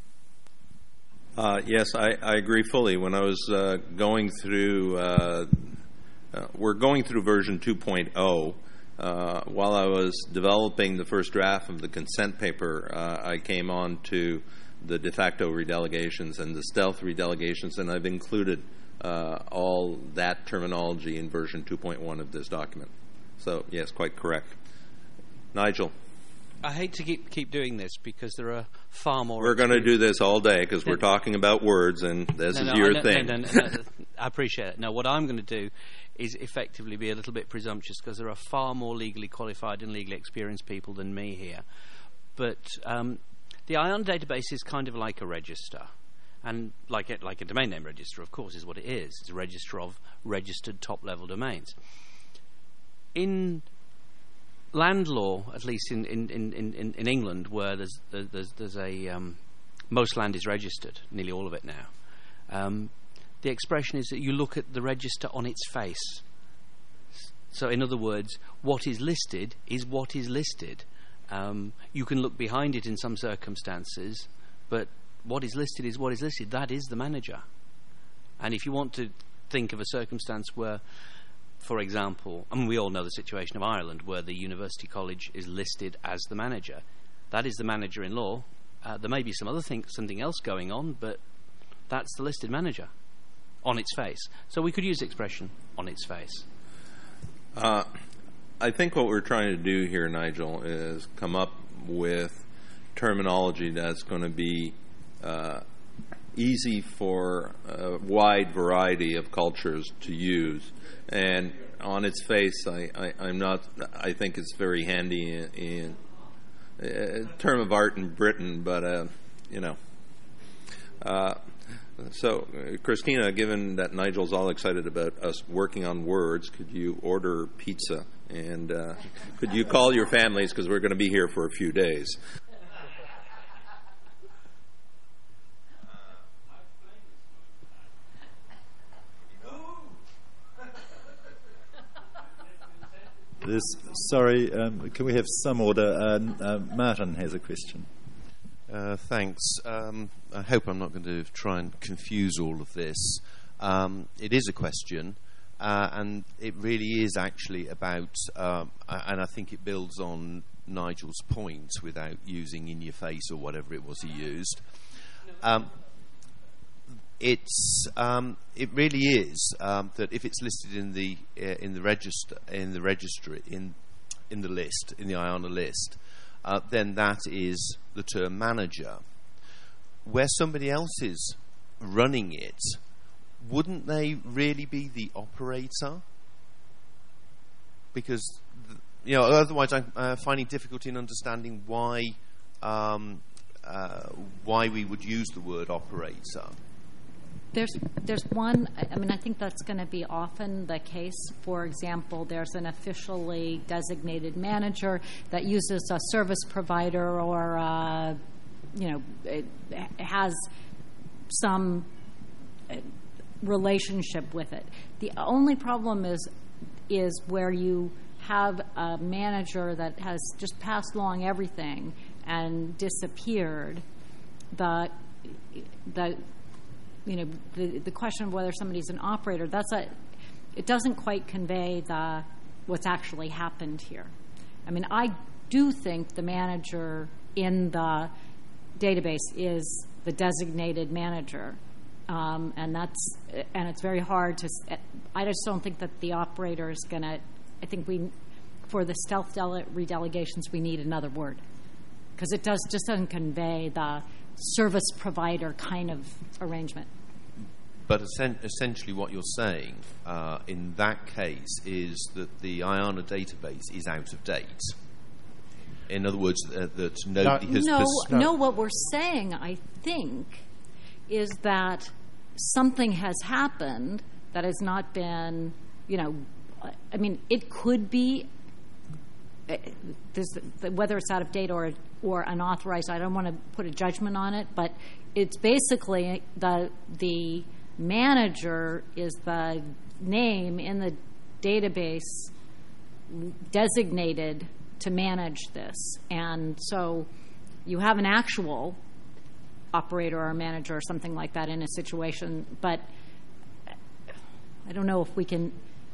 Uh, yes, I, I agree fully. When I was uh, going through, uh, uh, we're going through version two point oh. Uh, while I was developing the first draft of the consent paper, uh, I came on to the de facto redelegations and the stealth redelegations, and I've included uh, all that terminology in version two point one of this document. So, yes, quite correct. Nigel. I hate to keep keep doing this because there are far more. We're going to do this all day because we're talking about words, and this no, is no, your no, thing. No, no, no, no, I appreciate it. No, what I'm going to do is effectively be a little bit presumptuous because there are far more legally qualified and legally experienced people than me here. But um, the I O N database is kind of like a register. And like a, like a domain name register, of course, is what it is. It's a register of registered top-level domains. In land law, at least in, in, in, in, in England, where there's there's, there's a um, most land is registered, nearly all of it now. Um, the expression is that you look at the register on its face. So, in other words, what is listed is what is listed. Um, you can look behind it in some circumstances, but what is listed is what is listed. That is the manager. And if you want to think of a circumstance where, for example, I mean, we all know the situation of Ireland, where the University College is listed as the manager. That is the manager in law. Uh, there may be some other thing, something else going on, but that's the listed manager on its face. So we could use the expression on its face. Uh, I think what we're trying to do here, Nigel, is come up with terminology that's going to be uh, easy for a wide variety of cultures to use. And on its face, I, I, I'm not. I think it's very handy in, in a term of art in Britain, but uh, you know. Uh, so, uh, Christina, given that Nigel's all excited about us working on words, could you order pizza and uh, could you call your families because we're going to be here for a few days? This, sorry, um, can we have some order? Uh, uh, Martin has a question. Uh, thanks. Um, I hope I'm not going to try and confuse all of this. Um, it is a question, uh, and it really is actually about, um, and I think it builds on Nigel's point without using in your face or whatever it was he used. Um, It's um, it really is um, that if it's listed in the uh, in the register in the registry in in the list in the I O N A list, uh, then that is the term manager. Where somebody else is running it, wouldn't they really be the operator? Because th- you know, otherwise I'm uh, finding difficulty in understanding why um, uh, why we would use the word operator. There's there's one, I mean, I think that's going to be often the case. For example, there's an officially designated manager that uses a service provider or, uh, you know, it has some relationship with it. The only problem is is where you have a manager that has just passed along everything and disappeared. The the you know, the the question of whether somebody's an operator, that's a, it doesn't quite convey the what's actually happened here. I mean, I do think the manager in the database is the designated manager, um, and that's and it's very hard to. I just don't think that the operator is going to. I think we for the stealth dele- redelegations, we need another word because it does just doesn't convey the service provider kind of arrangement. But essen- essentially what you're saying uh, in that case is that the IANA database is out of date. In other words, uh, that nobody has... No, pers- no, what we're saying, I think, is that something has happened that has not been, you know, I mean, it could be, uh, this, whether it's out of date or or unauthorized, I don't want to put a judgment on it, but it's basically the the manager is the name in the database designated to manage this. And so you have an actual operator or manager or something like that in a situation, but I don't know if we can...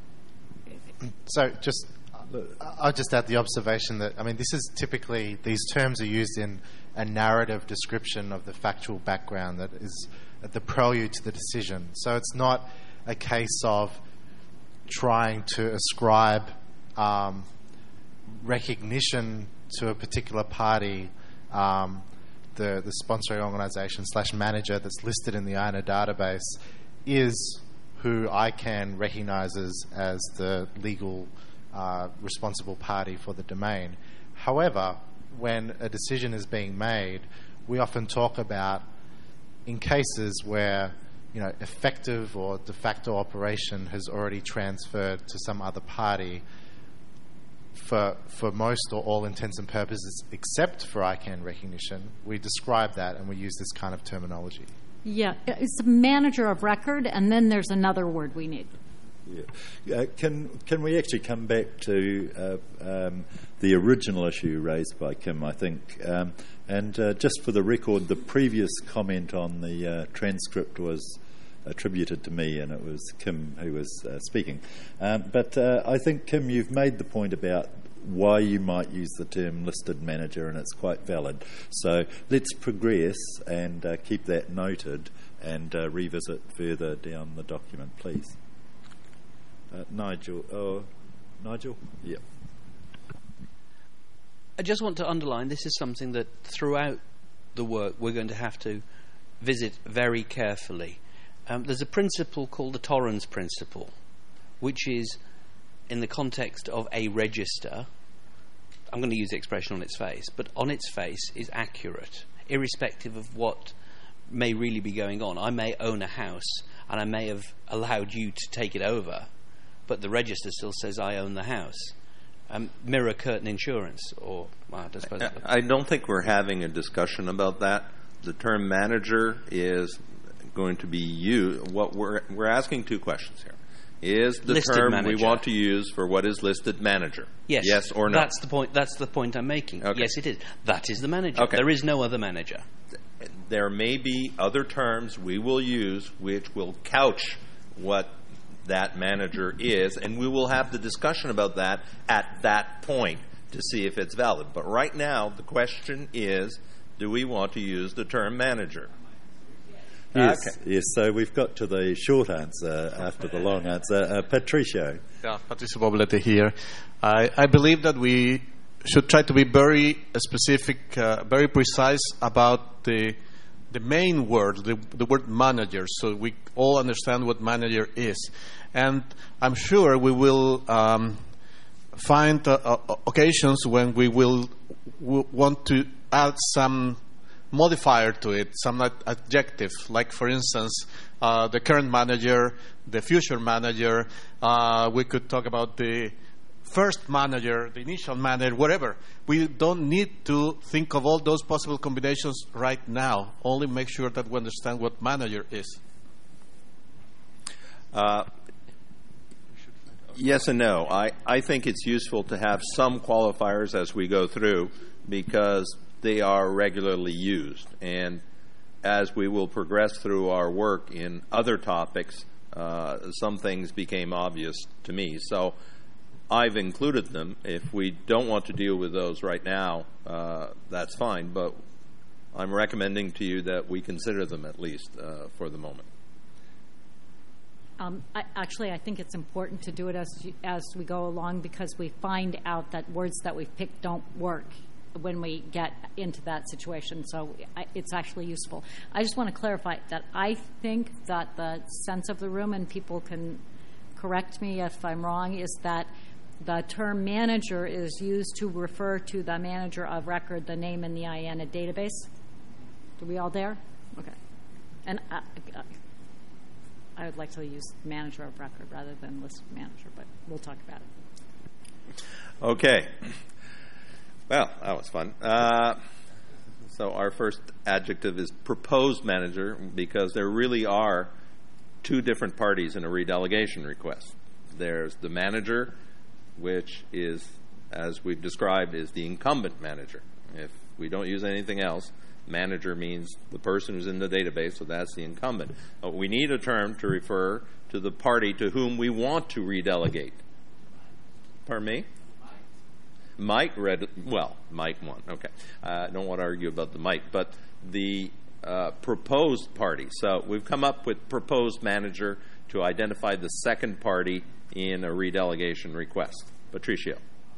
So just, I'll just add the observation that, I mean, this is typically, these terms are used in a narrative description of the factual background that is at the prelude to the decision. So it's not a case of trying to ascribe um, recognition to a particular party, um, the, the sponsoring organisation slash manager that's listed in the IANA database is who ICANN recognises as the legal uh, responsible party for the domain. However, when a decision is being made, we often talk about in cases where, you know, effective or de facto operation has already transferred to some other party, for for most or all intents and purposes, except for ICANN recognition, we describe that and we use this kind of terminology. Yeah, it's a manager of record, and then there's another word we need. Yeah. Uh, can can we actually come back to uh, um, the original issue raised by Kim, I think? Um, and uh, just for the record, the previous comment on the uh, transcript was attributed to me, and it was Kim who was uh, speaking. Um, but uh, I think, Kim, you've made the point about why you might use the term listed manager, and it's quite valid. So let's progress and uh, keep that noted and uh, revisit further down the document, please. Uh, Nigel. Oh, Nigel? Yeah. I just want to underline this is something that throughout the work we're going to have to visit very carefully. Um, there's a principle called the Torrens principle, which is in the context of a register. I'm going to use the expression on its face, but on its face is accurate, irrespective of what may really be going on. I may own a house and I may have allowed you to take it over, but the register still says I own the house. Um, mirror curtain insurance, or well, I suppose. I, I don't think we're having a discussion about that. The term manager is going to be used. What we're we're asking two questions here: is the listed term manager. we want to use for what is listed manager? Yes. Yes or no? That's the point. That's the point I'm making. Okay. Yes, it is. That is the manager. Okay. There is no other manager. There may be other terms we will use which will couch what that manager is, and we will have the discussion about that at that point to see if it's valid. But right now, the question is, do we want to use the term manager? Yes, okay. yes. So we've got to the short answer after the long answer. Uh, Patricio. Yeah, Patricio Poblete here. I, I believe that we should try to be very specific, uh, very precise about the the main word, the, the word manager, so we all understand what manager is. And I'm sure we will um, find uh, uh, occasions when we will w- want to add some modifier to it, some ad- adjective, like, for instance, uh, the current manager, the future manager. Uh, we could talk about the first manager, the initial manager, whatever. We don't need to think of all those possible combinations right now. Only make sure that we understand what manager is. Uh, yes and no. I, I think it's useful to have some qualifiers as we go through because they are regularly used. And as we will progress through our work in other topics, uh, some things became obvious to me. So I've included them. If we don't want to deal with those right now, uh, that's fine. But I'm recommending to you that we consider them at least uh, for the moment. Um, I, actually, I think it's important to do it as you, as we go along, because we find out that words that we've picked don't work when we get into that situation. So I, it's actually useful. I just want to clarify that I think that the sense of the room, and people can correct me if I'm wrong, is that the term manager is used to refer to the manager of record, the name in the I A N A database. Are we all there? Okay. And I, I would like to use manager of record rather than list manager, but we'll talk about it. Okay. Well, that was fun. Uh, so our first adjective is proposed manager, because there really are two different parties in a redelegation request. There's the manager, which is, as we've described, is the incumbent manager. If we don't use anything else, manager means the person who's in the database, so that's the incumbent. Uh, we need a term to refer to the party to whom we want to redelegate. Pardon me? Might read well, might one. Okay, I uh, don't want to argue about the might, but the uh, proposed party. So we've come up with proposed manager to identify the second party in a redelegation request. Patricio.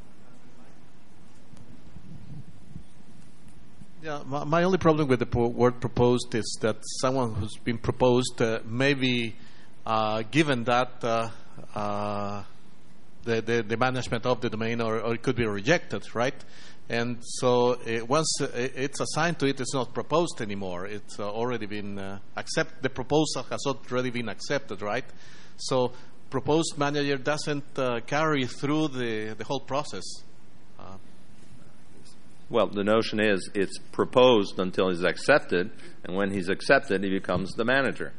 Yeah, my, my only problem with the po- word proposed is that someone who's been proposed uh, may be uh, given that uh, uh, the, the the management of the domain, or, or it could be rejected, right? And so uh, once uh, it's assigned to it, it's not proposed anymore. It's uh, already been uh, accepted. The proposal has already been accepted, right? So proposed manager doesn't uh, carry through the, the whole process. Uh, Well, the notion is it's proposed until he's accepted, and when he's accepted, he becomes the manager.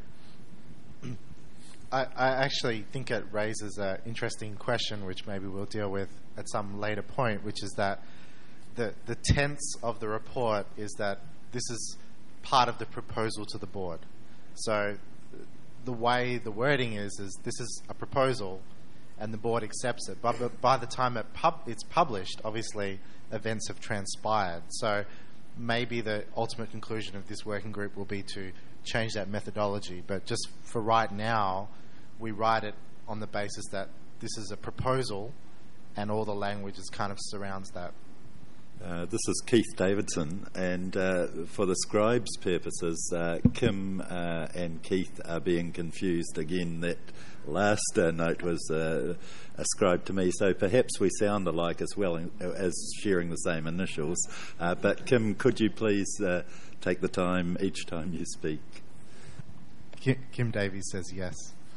I, I actually think it raises an interesting question, which maybe we'll deal with at some later point, which is that the, the tense of the report is that this is part of the proposal to the board. So the way the wording is, is this is a proposal, and the board accepts it. But by the time it pub- it's published, obviously, events have transpired. So maybe the ultimate conclusion of this working group will be to change that methodology. But just for right now, we write it on the basis that this is a proposal, and all the language is kind of surrounds that. Uh, this is Keith Davidson, and uh, for the scribes' purposes, uh, Kim uh, and Keith are being confused again. That last uh, note was uh, ascribed to me, so perhaps we sound alike as well as sharing the same initials. Uh, but Kim, could you please uh, take the time each time you speak? Kim, Kim Davies says yes.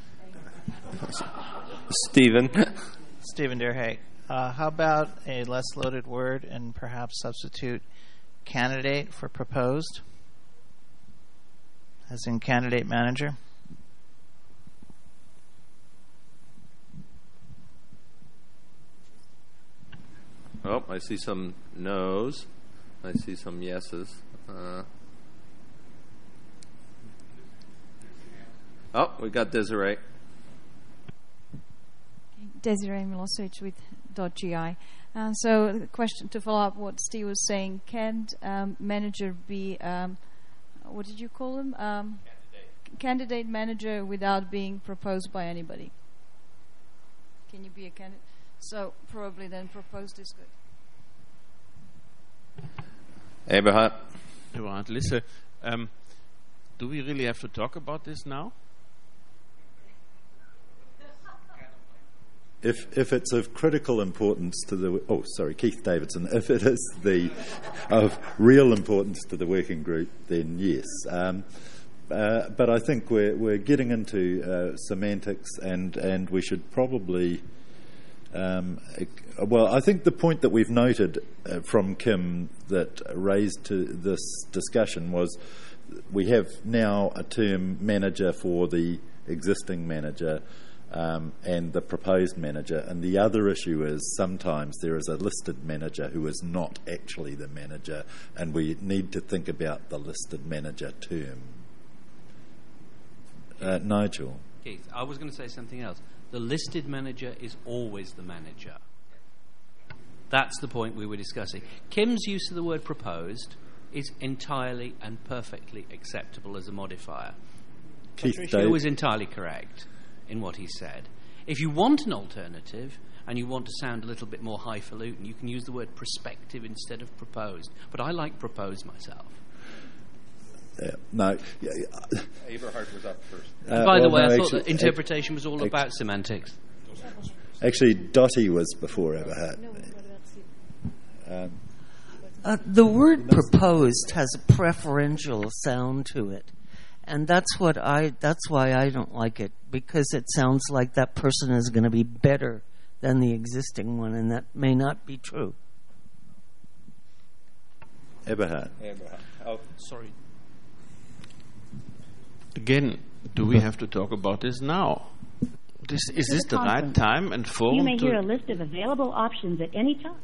Stephen. Stephen Derhay. Uh, how about a less loaded word and perhaps substitute candidate for proposed, as in candidate manager? Oh, I see some no's. I see some yeses. Uh, oh, we got Desiree. Desiree Milosevic with .gi. Uh, so the question to follow up what Steve was saying, can um, manager be, um, what did you call him? Um, candidate. Candidate manager without being proposed by anybody. Can you be a candidate? So probably then proposed is good. Eberhard. Eberhard, listen, um, do we really have to talk about this now? If if it's of critical importance to the oh sorry Keith Davidson, if it is the of real importance to the working group, then yes. Um, uh, but I think we're we're getting into uh, semantics, and, and we should probably. Um, well, I think the point that we've noted uh, from Kim that raised to this discussion was we have now a term manager for the existing manager. Um, and the proposed manager. And the other issue is sometimes there is a listed manager who is not actually the manager, and we need to think about the listed manager term. Uh, Nigel. Keith, I was going to say something else. The listed manager is always the manager. That's the point we were discussing. Kim's use of the word proposed is entirely and perfectly acceptable as a modifier. Keith Patricia Dave- was entirely correct. in what he said. If you want an alternative and you want to sound a little bit more highfalutin, you can use the word prospective instead of proposed. But I like propose myself. Yeah, no. Yeah, yeah. Eberhard was up first. Uh, By the well, way, no, I thought actually, that interpretation was all actually, about semantics. Actually, Dottie was before Eberhard. Um, uh, the word proposed has a preferential sound to it. And that's what I that's why I don't like it, because it sounds like that person is going to be better than the existing one, and that may not be true. Eberhard. Eberhard. Oh, sorry. Again, do we have to talk about this now? This, is this the right time and forum? You may to hear a list of available options at any time.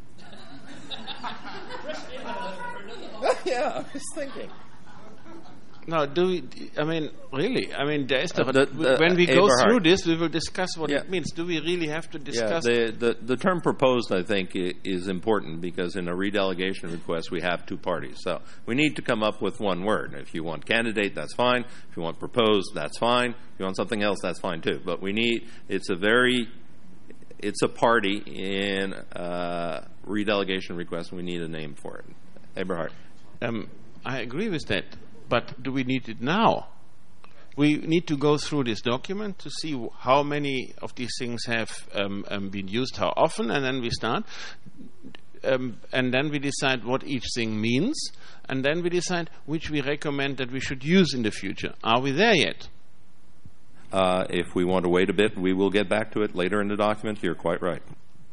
Yeah, I was thinking. No, do we, I mean, really? I mean, there is the, Uh, the- the- when we go Eberhard. through this, we will discuss what Yeah. it means. Do we really have to discuss? Yeah, the, the, the term proposed, I think, i- is important because in a redelegation request, we have two parties. So we need to come up with one word. If you want candidate, that's fine. If you want proposed, that's fine. If you want something else, that's fine too. But we need, it's a very, it's a party in a redelegation request, and we need a name for it. Eberhard. Um, I agree with that. But do we need it now? We need to go through this document to see w- how many of these things have um, um, been used, how often, and then we start. Um, and then we decide what each thing means, and then we decide which we recommend that we should use in the future. Are we there yet? Uh, if we want to wait a bit, we will get back to it later in the document. You're quite right.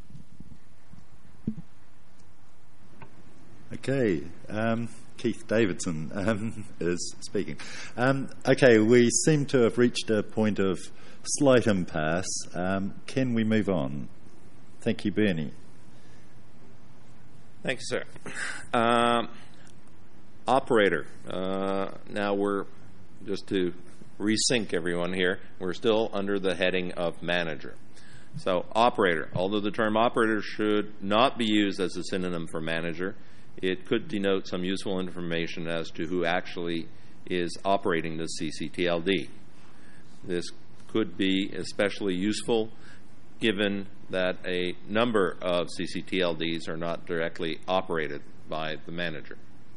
Okay. Um, Keith Davidson um, is speaking. Um, okay, we seem to have reached a point of slight impasse. Um, can we move on? Thank you, Bernie. Thank you, sir. Um, operator. Uh, now we're, just to resync everyone here, we're still under the heading of manager. So operator, although the term operator should not be used as a synonym for manager, it could denote some useful information as to who actually is operating the C C T L D. This could be especially useful given that a number of C C T L Ds are not directly operated by the manager.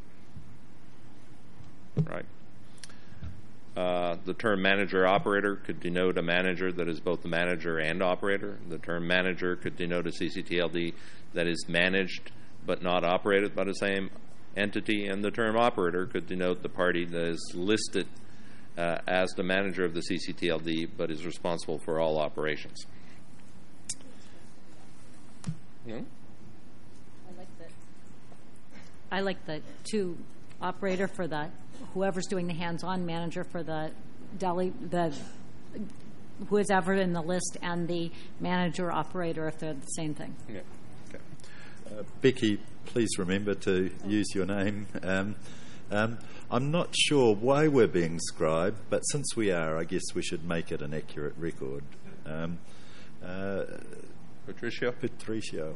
Right? Uh, the term manager-operator could denote a manager that is both the manager and operator. The term manager could denote a C C T L D that is managed but not operated by the same entity, and the term operator could denote the party that is listed uh, as the manager of the C C T L D but is responsible for all operations. Hmm? I like the, I like the two operator for the whoever's doing the hands-on, manager for the deli, the who is ever in the list, and the manager operator if they're the same thing. Yeah. Okay. Uh, Becky, please remember to use your name. Um, um, I'm not sure why we're being scribed, but since we are, I guess we should make it an accurate record. Um, uh, Patricio? Patricio.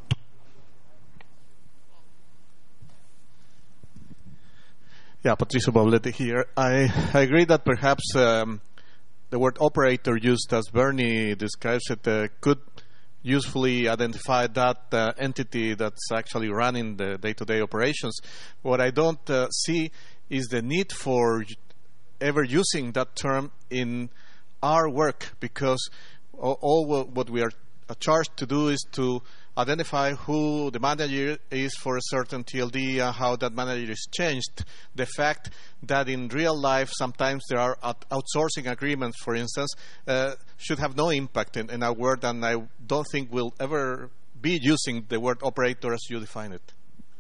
Yeah, Patricio Bobletti here. I, I agree that perhaps um, the word operator used as Bernie describes it uh, could usefully identify that uh, entity that's actually running the day-to-day operations. What I don't uh, see is the need for ever using that term in our work, because all, all what we are charged to do is to identify who the manager is for a certain T L D and how that manager is changed. The fact that in real life sometimes there are out- outsourcing agreements, for instance, uh, should have no impact in, in our word, and I don't think we'll ever be using the word operator as you define it.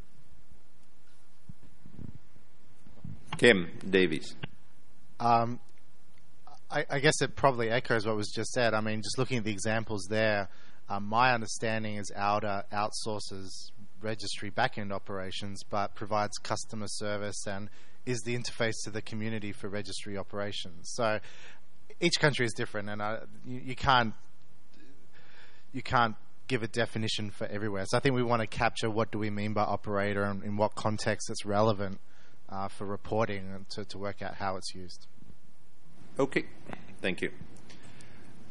Kim Davies. Um, I, I guess it probably echoes what was just said. I mean, just looking at the examples there, um, my understanding is Alda outsources registry back-end operations but provides customer service and is the interface to the community for registry operations. So each country is different, and I, you, you can't you can't give a definition for everywhere. So I think we want to capture what do we mean by operator and in what context it's relevant uh, for reporting and to, to work out how it's used. Okay, thank you.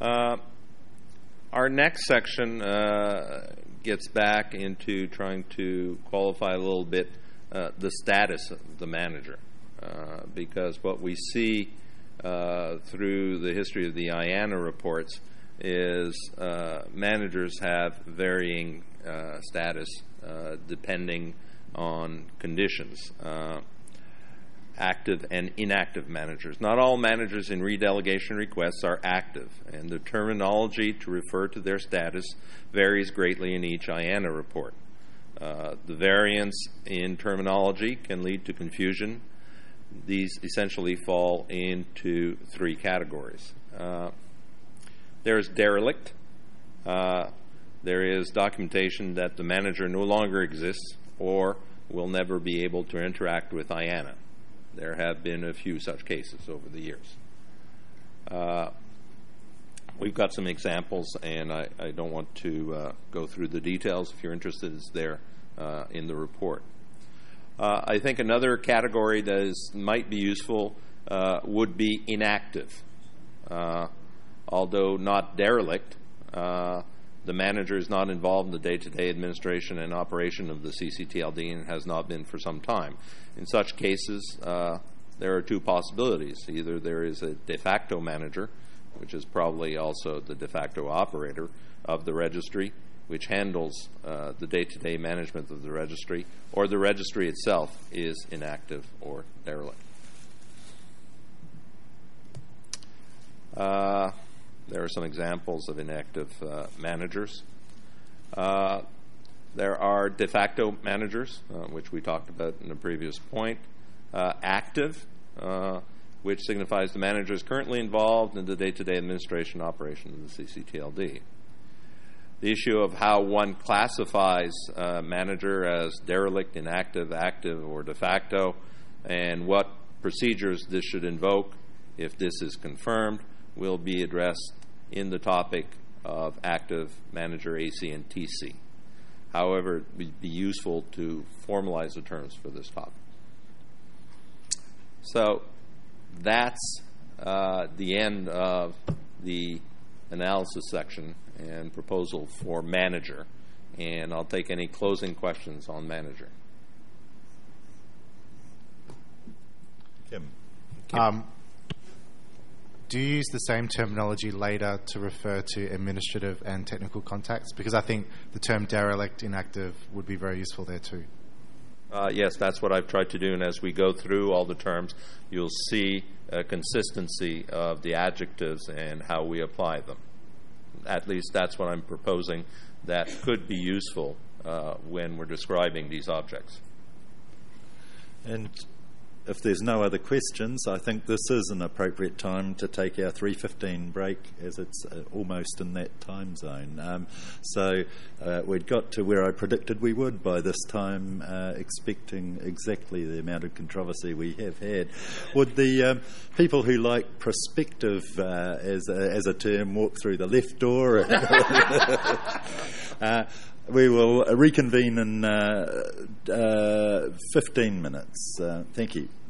Uh, our next section uh, gets back into trying to qualify a little bit uh, the status of the manager, uh, because what we see uh, through the history of the I A N A reports is uh, managers have varying uh, status uh, depending on conditions. Uh, active and inactive managers. Not all managers in redelegation requests are active, and the terminology to refer to their status varies greatly in each I A N A report. Uh, the variance in terminology can lead to confusion. These essentially fall into three categories. Uh, there is derelict. Uh, there is documentation that the manager no longer exists or will never be able to interact with I A N A. There have been a few such cases over the years. Uh, we've got some examples, and I, I don't want to uh, go through the details. If you're interested, it's there uh, in the report. Uh, I think another category that is, might be useful uh, would be inactive. Uh, although not derelict, uh, the manager is not involved in the day-to-day administration and operation of the C C T L D and has not been for some time. In such cases, uh, there are two possibilities. Either there is a de facto manager, which is probably also the de facto operator of the registry, which handles uh, the day-to-day management of the registry, or the registry itself is inactive or derelict. Uh, there are some examples of inactive uh, managers. Uh, there are de facto managers, uh, which we talked about in the previous point. Uh, active, uh, which signifies the manager is currently involved in the day-to-day administration and operation of the C C T L D. The issue of how one classifies a manager as derelict, inactive, active, or de facto, and what procedures this should invoke if this is confirmed, will be addressed in the topic of active manager A C and T C. However, it would be useful to formalize the terms for this topic. So that's uh, the end of the analysis section and proposal for manager. And I'll take any closing questions on manager. Kim. Kim. Um, do you use the same terminology later to refer to administrative and technical contacts? Because I think the term derelict, inactive would be very useful there too. Uh, yes, that's what I've tried to do, and as we go through all the terms, you'll see a consistency of the adjectives and how we apply them. At least that's what I'm proposing that could be useful uh, when we're describing these objects. And if there's no other questions, I think this is an appropriate time to take our three fifteen break, as it's uh, almost in that time zone. Um, so uh, we'd got to where I predicted we would by this time, uh, expecting exactly the amount of controversy we have had. Would the um, people who like prospective uh, as, a, as a term walk through the left door? uh, we will reconvene in uh, uh, fifteen minutes. Uh, thank you.